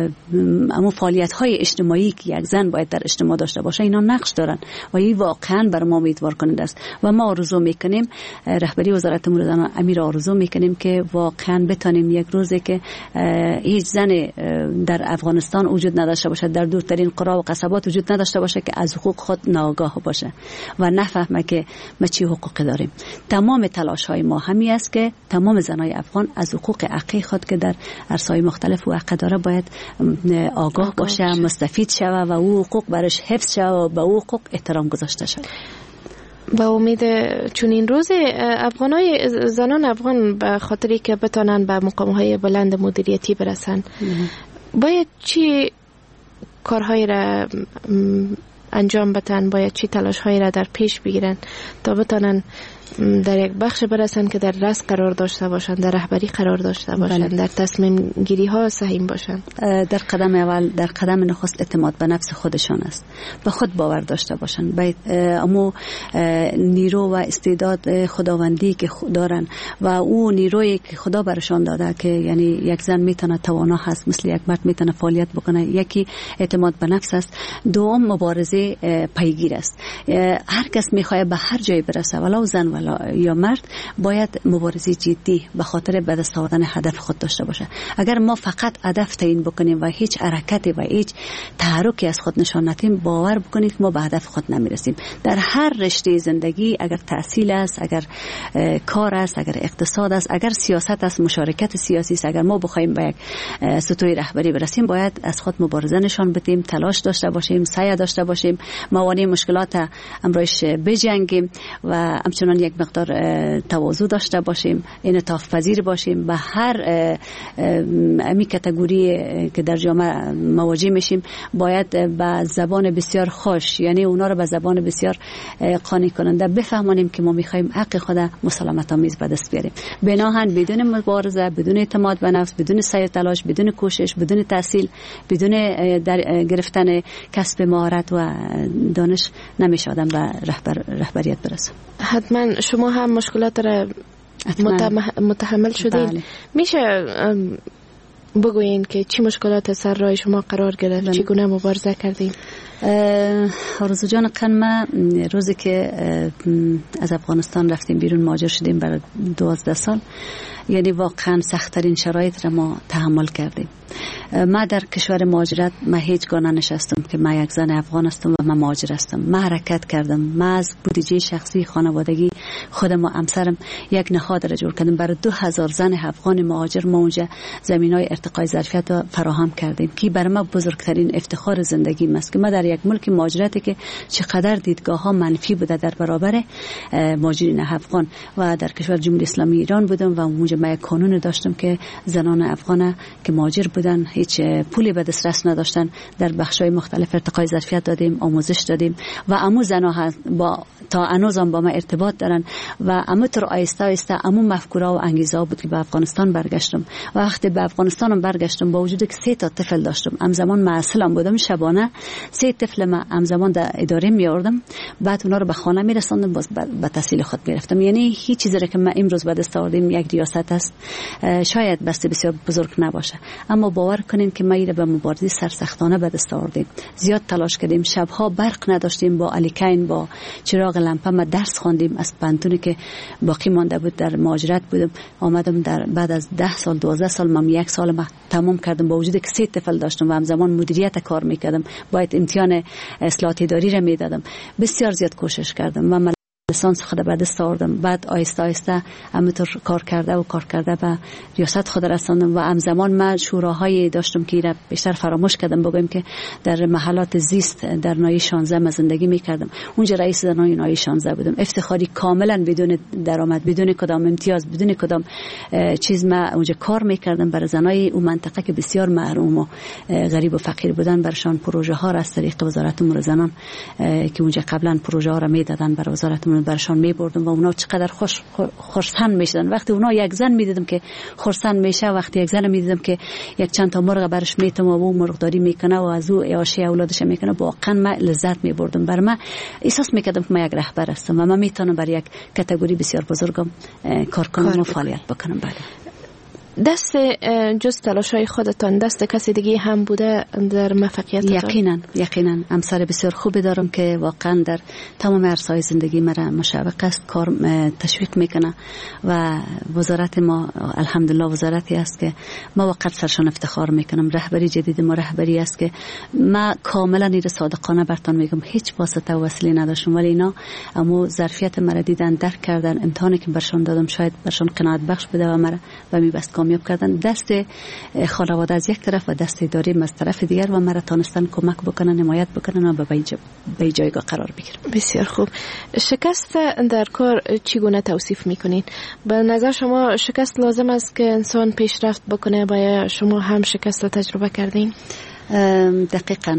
امو فعالیت های اجتماعی که یک زن باید در اجتماع داشته باشه اینا نقش دارن و این واقعا بر ما امیدوار کننده است و ما آرزو میکنیم، رهبری وزارت امور زنان امیر آرزو میکنیم که واقعا بتانیم یک روزی که هیچ زن در افغانستان وجود نداشته باشه، در دورترین قرا و قصبات وجود نداشته باشه که از حقوق خود ناآگاه باشه و نفهمه که ما چی حقوقی داریم. تمام تلاش های ما همی است که تمام زنای افغان از حقوق حقیقی خود که در عرصه‌های مختلف و حق داره باید آگاه باشه، مستفید شوه و او حقوق برش حفظ شوه و به او حقوق احترام گذاشته شود. با امید چون این روز افغانای زنان افغان به خاطری که بتانن به مقامهای بلند مدیریتی برسن باید چی کارهایی را انجام بدن، باید چی تلاشهایی را در پیش بگیرن تا بتانن در یک بخش برسن که در رأس قرار داشته باشن، در رهبری قرار داشته باشن، بله. در تصمیم گیری ها سهیم باشن. در قدم اول، در قدم نخست اعتماد به نفس خودشان است، به خود باور داشته باشن، باید امو نیرو و استعداد خداوندی که دارن و او نیرویی که خدا برشان داده که یعنی یک زن میتونه توانا هست، مثل یک مرد میتونه فعالیت بکنه، یکی اعتماد به نفس است، دوم مبارزه پیگیر است. هر کس میخواد به هر جای برسه، ولو زن ولو یا مرد، باید مبارزه جدی به خاطر به دست آوردن هدف خود داشته باشه. اگر ما فقط هدف تعیین بکنیم و هیچ حرکتی و هیچ تحرکی از خود نشان ندیم، باور بکنید ما به هدف خود نمیرسیم. در هر رشته زندگی، اگر تحصیل است، اگر کار است، اگر اقتصاد است، اگر سیاست است، مشارکت سیاسی است، اگر ما بخوایم به یک سطوح رهبری برسیم، باید از خود مبارزه نشان بدیم، تلاش داشته باشیم، سعی داشته باشیم، موانع مشکلات امروز بجنگیم و همچنان یک مقدار تواضع داشته باشیم، انعطاف پذیر باشیم. به هر امی کاتگوری که در جامعه مواجه میشیم باید به زبان بسیار خوش، یعنی اونا رو به زبان بسیار قانع کننده بفهمانیم که ما میخوایم حق خود مسالمت آمیز به دست بیاریم، بناهن بدون مبارزه، بدون اعتماد به نفس، بدون سعی تلاش، بدون کوشش، بدون تحصیل، بدون در گرفتن کسب مهارت و دانش نمیشه آدم به رهبر رهبریت برسه. حتما شما هم مشکلات را متحمل شدید. بله. میشه بگوین که چی مشکلات سر راه شما قرار گرفت، چگونه مبارزه کردید؟ آرزو جان قنمه، روزی که از افغانستان رفتیم بیرون مهاجر شدیم برای دوازده سال، یعنی واقعا سخت‌ترین شرایط را ما تحمل کردیم. ما در کشور مهاجرت ما هیچگاه ننشستم که ما یک زن افغان هستم و ما مهاجر هستم. ما حرکت کردم، ما از بودجه شخصی خانوادگی خودم و همسرم یک نهاد را جور کردیم برای دو هزار زن افغان مهاجر. ما اونجا زمینای ارتقای ظرفیت را فراهم کردیم که برای ما بزرگترین افتخار زندگی است که ما در یک ملک مهاجرتی که چقدر دیدگاه ها منفی بوده در برابر مهاجرین افغان و در کشور جمهوری اسلامی ایران بودم و اونجا ما یک قانون داشتم که زنان افغان که مهاجر بودن هیچ پولی به دسترس نداشتن. در بخش‌های مختلف ارتقای ظرفیت دادیم، آموزش دادیم و امو زنها با تا هنوز هم با ما ارتباط دارن و امو طور آیسته آیسته امو مفکوره و انگیزه بود که به افغانستان برگشتم. و وقتی به افغانستان برگشتم با وجود که سه تا طفل داشتم، همزمان معسلم بودم، شبانه سه طفل ما همزمان در اداره می آوردم، بعد اونا رو به خانه می رساندم، باز به تحصیل خود می رفتم. یعنی هیچ چیزی که ما امروز به دست آوردیم یک ریاست است، شاید بس بسیار بزرگ نباشه، اما باور کنین که ما ایره به مبارزه سرسختانه به دست آوردیم. زیاد تلاش کردیم، شبها برق نداشتیم، با الیکین با چراغ لامپ ما درس خواندیم. از پنتونی که باقی مانده بود در مهاجرت بودم، آمدم در بعد از ده سال دوازده سال من یک سال ما تمام کردم با وجودی که سه طفل داشتم و همزمان مدیریت کار میکردم، باید امتحان اصلاحات اداری را میدادم. بسیار زیاد کوشش کردم و لیسانس خود به دست آوردم. بعد آیسته آیسته همینطور کار کرده و کار کرده به ریاست خود رساندم و همزمان من شوراهای داشتم که اینا بیشتر فراموش کردم بگم که در محلات زیست در ناحیه شانزده من زندگی میکردم. اونجا رئیس در ناحیه شانزده بودم، افتخاری کاملا بدون درآمد، بدون کدام امتیاز، بدون کدام چیز ما اونجا کار میکردم برای زنای اون منطقه که بسیار محروم و غریب و فقیر بودن. برشان پروژه ها را از طریق وزارت امور زنان که اونجا قبلا پروژه ها را میدادن برای وزارت برشان میبردم و اونا چقدر خوش خرسند میشدن. وقتی اونا یک زن میدیدم که خرسند میشه، وقتی یک زن میدیدم که یک چند تا مرغ برش میتم و اون مرغداری میکنه و از او عاشق اولادش میکنه، واقعا من لذت میبردم. بر من احساس میکردم که من یک رهبر هستم و من میتونم برای یک کاتگوری بسیار بزرگم کار کنم و فعالیت بکنم. بله. دست جز تلاشای خودتان دست کسی دیگه هم بوده در موفقیتتان؟ یقینا یقینا همسر بسیار خوبی دارم که واقعا در تمام عرصه‌های زندگی مرا مشوق است، کار تشویق میکنه و وزارت ما الحمدلله وزارتی است که ما واقعا سرشان افتخار میکنم. رهبری جدید ما رهبری است که ما کاملا این صادقانه برتون میگم هیچ واسطه و وسیله نداشتم، ولی اینا اما ظرفیت مرا دیدن، درک کردن، امتحانی که برشان دادم شاید برشان قناعت بخش بوده و مرا و میبست کامیاب کردن. دست خانواده از یک طرف و دست اداری از طرف دیگر و مرا تانستن کمک بکنن، حمایت بکنن و به جایگاه قرار بگیرن. بسیار خوب. شکست در کار چگونه توصیف میکنین؟ به نظر شما شکست لازم است که انسان پیشرفت بکنه؟ باید شما هم شکست رو تجربه کردین؟ دقیقاً.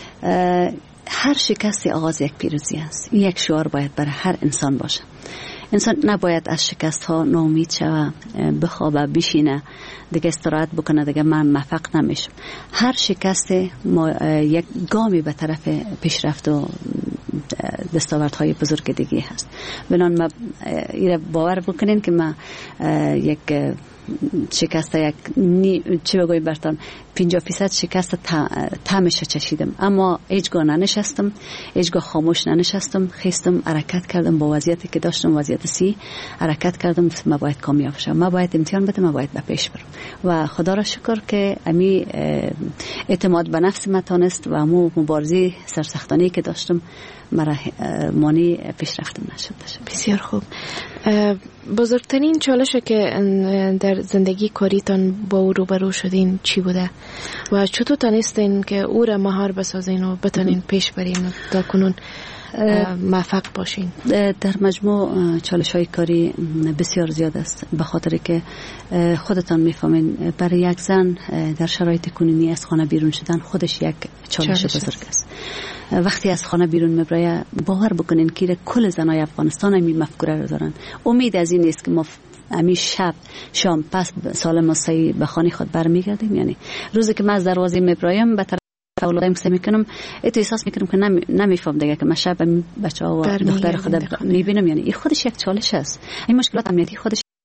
هر شکست آغاز یک پیروزی است. این یک شعار باید برای هر انسان باشه. انسان نباید از شکست ها ناامید شوه، بخوابه، بشینه، دیگه استراحت بکنه، دیگه من موفق نمیشم. هر شکست یک گامی به طرف پیشرفت و دستاوردهای بزرگ دیگه هست. بنان ما ایره باور بکنین که ما یک شکست یک نی... چی بگویم برتان پنجاه فیصد شکست تمش چشیدم، اما هیچگاه ننشستم، هیچگاه خاموش ننشستم، خیستم، حرکت کردم با وضعیتی که داشتم، وضعیت سی حرکت کردم. ما باید کامیاب شم، ما باید امتحان بدم، ما باید به پیش برم و خدا را شکر که امی اعتماد به نفس ما تانست و امو مبارزه سرسختانه که داشتم مرا مانع پیشرفتم نشد. بسیار خوب. بزرگترین چالشی که در زندگی کاریتان با او روبرو شدین چی بوده و چطور تانستین که او را مهار بسازین و بتانین پیش برین تا کنون موفق باشین؟ در مجموع چالش های کاری بسیار زیاد است، به خاطر که خودتان میفهمین برای یک زن در شرایط کنونی از خانه بیرون شدن خودش یک چالش, چالش بزرگ است. وقتی از خانه بیرون میبره باور بکنین که کل زنای افغانستان همی مفکوره رو دارن. امید از این نیست که ما امی شب شام پس سالم و صحیح به خانه خود برمیگردیم. یعنی روزی که من از دروازه میبرایم به طرف اولادم کسی میکنم ات احساس میکنم که نمی نمیفهم دیگه که من شب بچه‌ها و دختر خود میبینم. یعنی این خودش یک چالش است. این مشکلات امنیتی خودش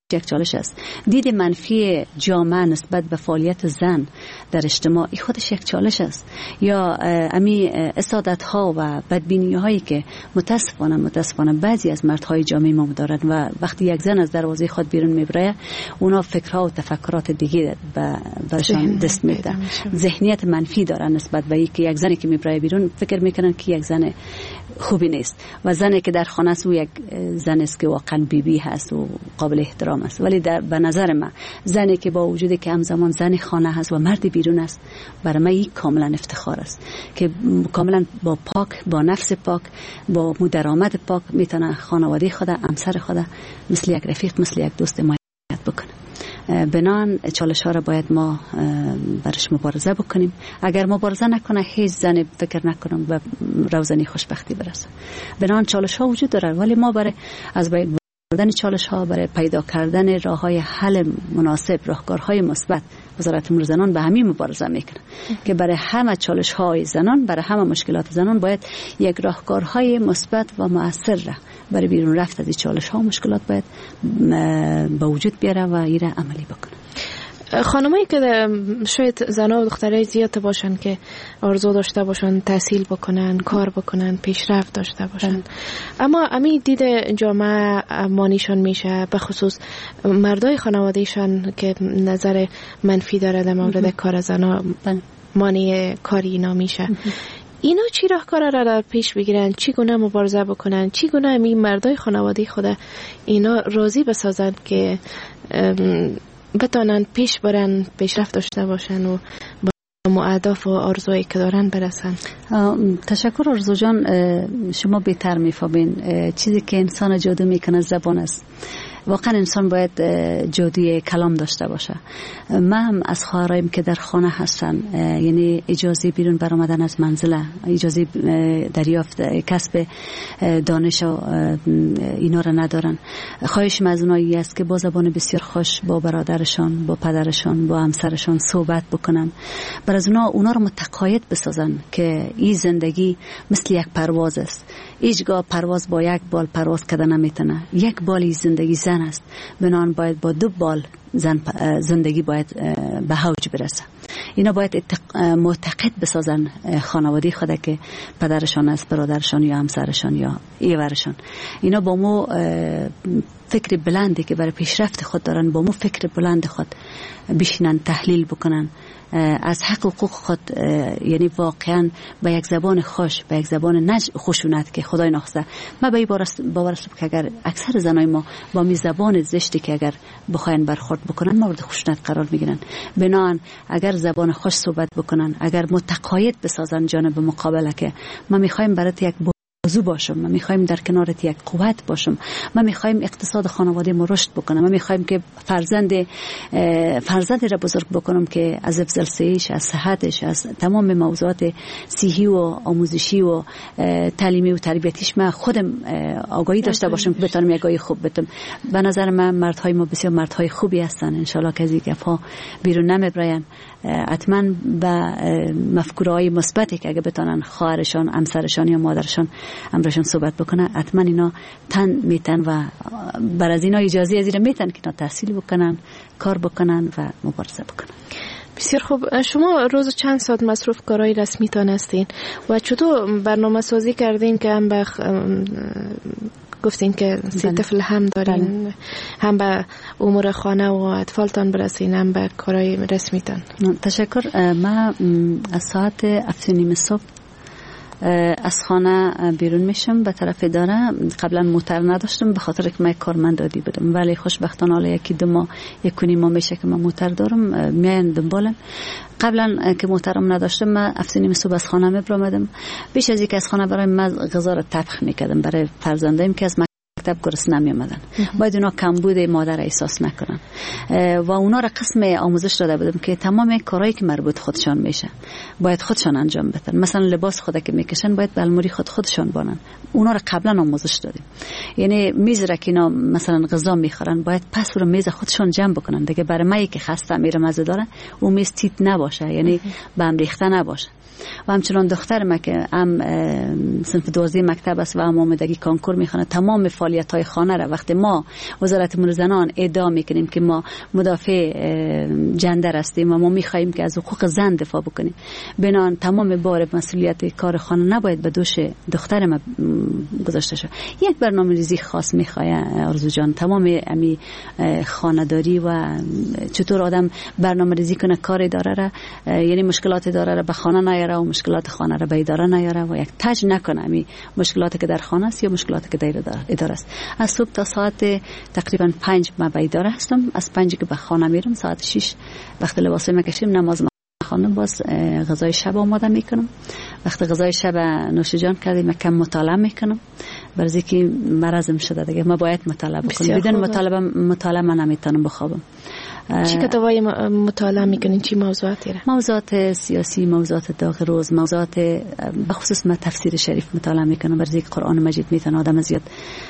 یک چالش است. دید منفی جامعه نسبت به فعالیت زن در اجتماع این خودش یک چالش است. یا امی اسادت ها و بدبینی هایی که متاسفانه متاسفانه بعضی از مردهای جامعه ما دارند و وقتی یک زن از دروازه خود بیرون میبره اونا فکرها و تفکرات دیگه برشان دست میده، ذهنیت منفی دارن نسبت به اینکه یک زنی که میبره بیرون فکر میکنن که یک زن خوبی نیست و زنی که در خانه است و یک زن است که واقعا بیبی هست و قابل احترام است. ولی در به نظر من زنی که با وجودی که همزمان زن خانه هست و مرد بیرون است برای من این کاملا افتخار است که کاملا با پاک، با نفس پاک، با درآمد پاک میتونه خانواده خود، همسر خود مثل یک رفیق، مثل یک دوست حمایت بکنه. بنان چالش ها را باید ما برش مبارزه بکنیم. اگر مبارزه نکنه هیچ زن فکر نکنم به روزنی خوشبختی برسه. بنان چالش ها وجود داره ولی ما برای از باید بردن چالش ها، برای پیدا کردن راه های حل مناسب، راهکارهای مثبت، وزارت امور زنان به همین مبارزه میکنه که برای همه چالش های زنان، برای همه مشکلات زنان باید یک راهکارهای مثبت و مؤثر را برای بیرون رفت از این چالش ها و مشکلات باید به وجود بیاره و ایره عملی بکنه. خانمایی که شاید زنها و دخترای زیاد باشن که آرزو داشته باشن تحصیل بکنن، کار بکنن، پیشرفت داشته باشن، اما امی دید جامعه مانیشان میشه، به خصوص مردای خانوادهشان که نظر منفی داره در مورد کار زنها مانی کاری اینا میشه. اینا چی راهکار را در پیش بگیرن؟ چی گونه مبارزه بکنن؟ چی گونه امی مردای خانواده خود اینا راضی بسازن که بتانن پیش برن، پیشرفت داشته باشن و با اهداف و آرزویی که دارن برسن؟ تشکر آرزو جان، شما بهتر میفهمین. چیزی که انسان جادو میکنه زبان است. واقعا انسان باید جادوی کلام داشته باشه. من هم از خواهرایم که در خانه هستن، یعنی اجازه بیرون برآمدن از منزله، اجازه دریافت کسب دانش و اینا را ندارن، خواهشم از اونایی است که با زبان بسیار خوش با برادرشان، با پدرشان، با همسرشان صحبت بکنن. بر از اونا اونا رو متقاعد بسازن که این زندگی مثل یک پرواز است. هیچگاه پرواز با یک بال پرواز کردن نمیتونه. یک بالی زندگی زن است، بنان باید با دو بال زن زندگی باید به اوج برسه. اینا باید معتقد بسازن خانواده خود که پدرشان است، برادرشان یا همسرشان یا ایورشان. اینا با مو فکر بلندی که برای پیشرفت خود دارن، با مو فکر بلند خود بشینن، تحلیل بکنن از حق و حقوق خود، یعنی واقعا با یک زبان خوش، با یک زبان نج خشونت که خدای نخواسته. من به این باور هستم که اگر اکثر زنای ما با می زبان زشتی که اگر بخواین برخورد بکنن مورد خشونت قرار میگیرن. بنان اگر زبان خوش صحبت بکنن، اگر متقاعد بسازن جانب مقابله که ما میخوایم برات یک موضوع باشم، ما میخوایم در کنارت یک قوت باشم، ما میخوایم اقتصاد خانواده ما رشد بکنم، ما میخوایم که فرزند فرزندی را بزرگ بکنم که از افضل صحیش، از صحتش، از تمام موضوعات صحی و آموزشی و تعلیمی و تربیتیش ما خودم آگاهی داشته باشم که بتونم یک آگاهی خوب بدم. به نظر من مردهای ما بسیار مردهای خوبی هستن، ان شاء الله که از این گپ‌ها بیرون نمیبرن. حتما به مفکورهای مثبتی که اگه بتونن خواهرشان، همسرشان یا مادرشان امرشان صحبت بکنن، حتما اینا تن میتن و بر از اینا اجازه از اینا میتن که اینا تحصیل بکنن، کار بکنن و مبارزه بکنن. بسیار خوب. شما روز چند ساعت مصروف کارهای رسمیتان هستین و چطور برنامه سازی کردین که هم به گفتین که سی طفل هم دارین، بله. هم به امور خانه و اطفالتان برسین، هم به کارهای رسمیتان؟ تشکر. من از ساعت هفت و نیم صبح از خانه بیرون میشم به طرف اداره. قبلا موتر نداشتم به خاطر که من کارمندادی بودم، ولی خوشبختانه حالا یکی دو ماه یک و نیم ماه میشه که من موتر دارم، میایم دنبالم. قبلا که موترم نداشتم من هفت و نیم صبح از خانه میبرمدم. بیش از یک از خانه برای من غذا رو طبخ میکردم برای فرزندایم که از مکتب گرسنه نمی آمدن. باید اونا کمبود مادر احساس نکنن و اونا را قسم آموزش داده بودم که تمام کارهایی که مربوط خودشان میشه باید خودشان انجام بدن. مثلا لباس خود که میکشن باید به الموری خود خودشان بانن. اونا را قبلا آموزش دادیم. یعنی میز را که اینا مثلا غذا میخورن باید پس رو میز خودشان جمع بکنن دیگه. برای من که خسته میره مزه داره اون میز تیت نباشه، یعنی به هم ریخته نباشه. و همچنان دختر ما که هم صنف دوازده مکتب است و هم آمادگی کانکور میخونه، تمام فعالیت های خانه را وقتی ما وزارت امور زنان ادعا میکنیم که ما مدافع جندر هستیم و ما میخواهیم که از حقوق زن دفاع بکنیم، بنان تمام بار مسئولیت کار خانه نباید به دوش دختر ما گذاشته شد. یک برنامه‌ریزی خاص میخواد آرزو جان، تمام امی خانه‌داری و چطور آدم برنامه‌ریزی کنه کار اداره را، یعنی مشکلات اداره را به خانه نیاره و مشکلات خانه را به اداره نیاره و یک تج نکنه امی مشکلاتی که در خانه است یا مشکلاتی که در اداره است. از صبح تا ساعت تقریبا پنج ما به اداره هستم، از پنج که به خانه میرم ساعت شش وقت لباس میکشیم نماز خانم باز غذای شب آماده میکنم. وقتی غذای شب نوش جان کردیم کم مطالعه میکنم، برای اینکه مرضم شده دیگه ما باید مطالعه بکنیم، بدون مطالعه مطالعه من نمیتونم بخوابم. چی کتابای مطالعه میکنین؟ چی موضوعاتی را؟ موضوعات سیاسی، موضوعات داغ روز، موضوعات بخصوص من تفسیر شریف مطالعه میکنم، برای اینکه قرآن مجید میتونه آدم زیاد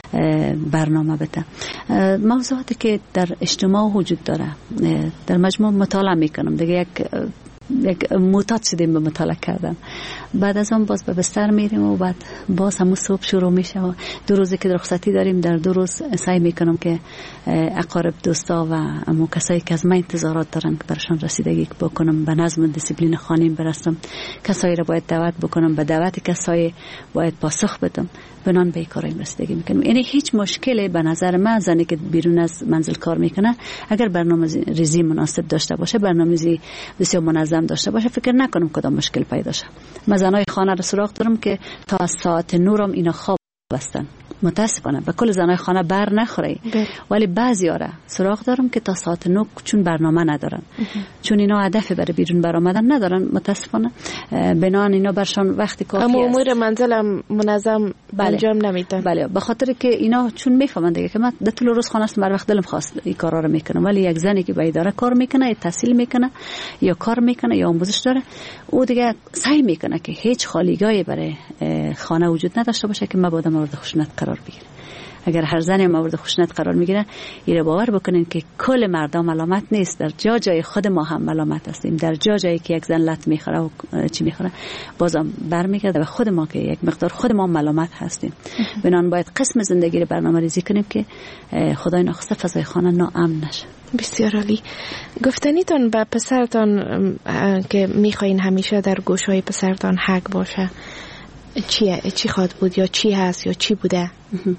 برنامه بده. موضوعاتی که در اجتماع وجود داره در مجموع مطالعه میکنم دیگه، یک یک معتاد شدیم به مطالعه کردن. بعد از اون باز به بستر میریم و بعد باز همون صبح شروع میشه و دو روزی که رخصتی داریم در دو روز سعی میکنم که اقارب دوستا و همون کسایی که از من انتظارات دارن که برشان رسیدگی بکنم، به نظم و دیسیپلین خانیم برسم، کسایی را باید دعوت بکنم، به دعوت کسایی باید پاسخ بدم، بنان به کاریم رسیدگی میکنم. یعنی هیچ مشکلی به نظر من زنی که بیرون از منزل کار میکنه اگر برنامه ریزی مناسب داشته باشه، برنامه ریزی بسیار منظم داشته باشه، فکر نکنم کدام مشکل پیدا شه. من زنای خانه را سراغ دارم که تا از ساعت نورم اینا خواب بستن، متاسفانه به کل زنای خانه بر نخوره، ولی بعضیا را سراغ دارم که تا ساعت نه چون برنامه ندارن، چون اینا هدف برای بیرون برآمدن ندارن، متاسفانه بنان اینا برشان وقتی کافی است. اما امور منزلم منظم بله. انجام نمیدن. بله، به خاطر که اینا چون میفهمن دیگه که من در طول روز خانه است، بر وقت دلم خواست این کارا رو میکنم، ولی یک زنی که به اداره کار میکنه یا تحصیل میکنه یا کار میکنه یا آموزش داره، او دیگه سعی میکنه که هیچ خالیگاهی برای خانه وجود نداشته باشه که مبادا مورد خشونت قرار بگیره. اگر هر زنی مورد خشونت قرار میگیره، ایره باور بکنین که کل مردم ملامت نیست، در جا جای خود ما هم ملامت هستیم، در جا جایی که یک زن لط میخوره و چی میخوره بازم برمیگرده به خود ما که یک مقدار خود ما ملامت هستیم. بنان باید قسم زندگی رو برنامه ریزی کنیم که خدای ناخواسته فضای خانه ناامن نشه. بسیار عالی. گفتنیتون به پسرتان که میخواین همیشه در گوشهای پسرتان حق باشه، چیه؟ چی خواد بود یا چی هست یا چی بوده؟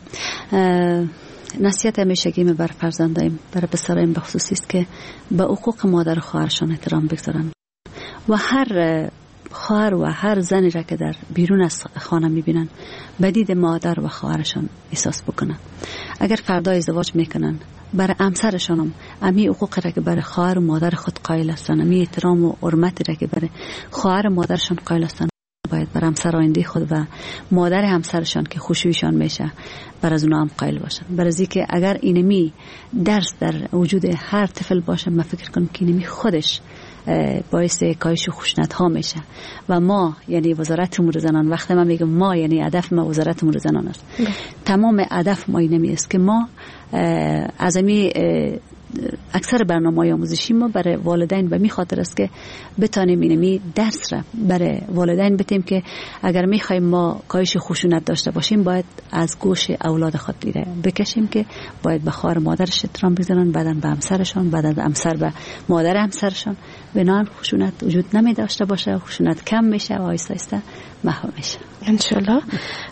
نصیحت همیشگیم بر فرزندایم، برای پسرایم به خصوصی است که به حقوق مادر و خواهرشان احترام بگذارن و هر خواهر و هر زنی را که در بیرون از خانه میبینن به دید مادر و خواهرشان احساس بکنن. اگر فردا ازدواج میکنن برای همسرشان هم امی حقوق را که برای خواهر و مادر خود قائل هستن، امی احترام و حرمتی را که برای خواهر و مادرشان قائل هستن باید بر همسر آینده خود و مادر همسرشان که خوشویشان میشه بر از اونا هم قائل باشن. برای اینکه اگر اینمی درس در وجود هر طفل باشه، من فکر کنم که اینمی خودش باعث کاهش خشونت ها میشه و ما یعنی وزارت امور زنان، وقتی من میگم ما یعنی هدف ما وزارت امور زنان است، تمام هدف ما اینمی است که ما از امی اکثر برنامه‌های آموزشی ما برای والدین به می خاطر است که بتانیم اینمی درس را برای والدین بتیم که اگر میخوایم ما کاهش خشونت داشته باشیم باید از گوش اولاد خود دیره بکشیم که باید به خواهر مادرش احترام بگذارن، بعداً به همسرشان، بعداً به همسر به مادر همسرشان، بنان خشونت وجود نمی داشته باشه، خشونت کم میشه و آیسته آیسته محو میشه ان شاء الله.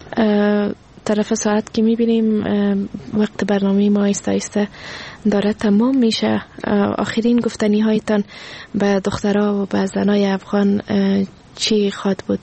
طرف ساعت که میبینیم وقت برنامه ما آیسته آیسته داره تمام میشه. آخرین گفتنی هایتان به دخترها و به زنای افغان چی خواد بود؟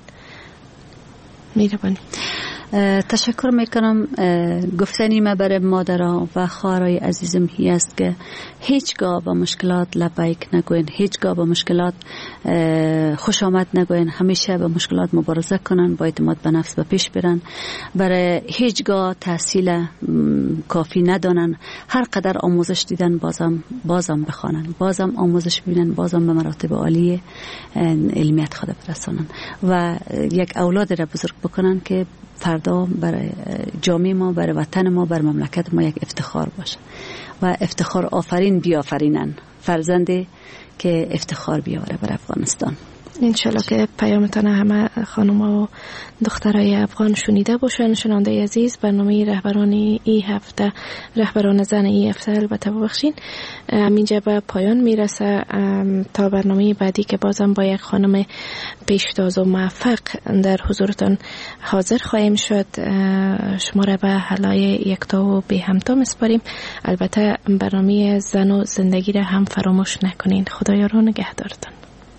میربانی. تشکر میکنم. گفتنی ما برای مادرها و خواهرای عزیزم هی است که هیچگاه با مشکلات لبیک نگوین، هیچگاه با مشکلات خوش آمد نگوین، همیشه با مشکلات مبارزه کنن، با اعتماد به نفس به پیش برن، برای هیچگاه تحصیل کافی ندانن، هر قدر آموزش دیدن بازم بازم بخوانن، بازم آموزش ببینن، بازم به مراتب عالی علمیت خود برسانن و یک اولاد را بزرگ بکنن که فردا برای جامعه ما، برای وطن ما، برای مملکت ما یک افتخار باشه و افتخار آفرین بیافرینن، فرزندی که افتخار بیاره بر افغانستان. انشالله که پیامتان همه خانم و دخترای افغان شنیده باشن. شنونده عزیز، برنامه رهبران ای هفته، رهبران زن ای هفته البته ببخشین، اینجا به پایان میرسه. تا برنامه بعدی که بازم با یک خانم پیشتاز و موفق در حضورتان حاضر خواهیم شد، شما را به حلای یکتا و بی همتا میسپاریم. البته برنامه زن و زندگی را هم فراموش نکنین. خدایا رو نگهدارتان.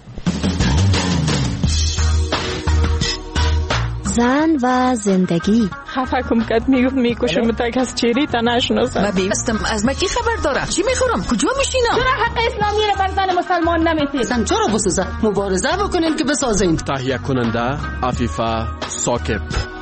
زن و زندگی. خفه کم کد میگفت میکشم تک از چیری تا نشناسم. من بیستم از مکی خبر داره. چی میخورم؟ کجا میشینم؟ چرا حق اسلامی را بر زن مسلمان نمیتید؟ زن چرا بسازه؟ مبارزه بکنین که بسازین. تهیه کننده عفیفه ثاقب.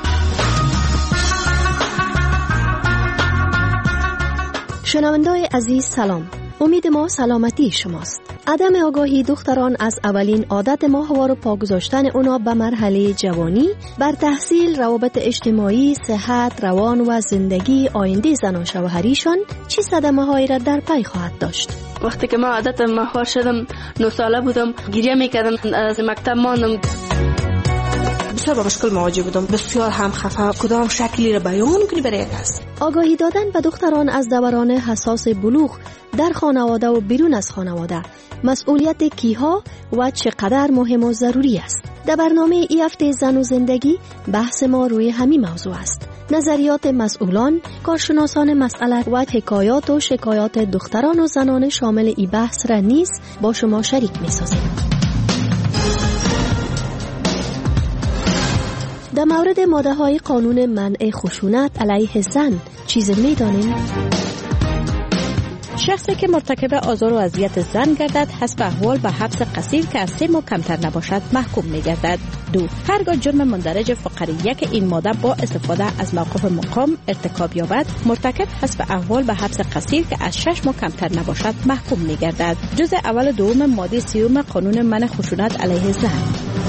شنونده‌های عزیز سلام. امید ما سلامتی شماست. عدم آگاهی دختران از اولین عادت ماهوار و پا گذاشتن اونا به مرحله جوانی بر تحصیل، روابط اجتماعی، صحت، روان و زندگی آینده زن و شوهریشان چه صدمه‌هایی را در پی خواهد داشت. وقتی که ما عادت ماهوار شدم، نه ساله بودم، گریه میکردم، از مکتب ماندم. بسیار با مشکل مواجه بودم، بسیار هم خفه. کدام شکلی را بیان کنی برای یک است. آگاهی دادن به دختران از دوران حساس بلوغ در خانواده و بیرون از خانواده مسئولیت کیها و چقدر مهم و ضروری است. در برنامه ای هفته زن و زندگی بحث ما روی همین موضوع است. نظریات مسئولان، کارشناسان مسئله و حکایات و شکایات دختران و زنان شامل ای بحث را نیز با شما شریک می‌سازیم. در مورد ماده های قانون منع خشونت علیه زن چیز می‌دانید؟ شخصی که مرتکب آزار و اذیت زن گردد حسب احوال به حبس قصیر که از سه ماه کمتر نباشد محکوم می‌گردد. دو، هرگاه جرم مندرج فقره یک این ماده با استفاده از موقف مقام ارتکاب یابد، مرتکب حسب احوال به حبس قصیر که از شش ماه کمتر نباشد محکوم می‌گردد. جزء اول دوم ماده سیوم قانون منع خشونت علیه زن.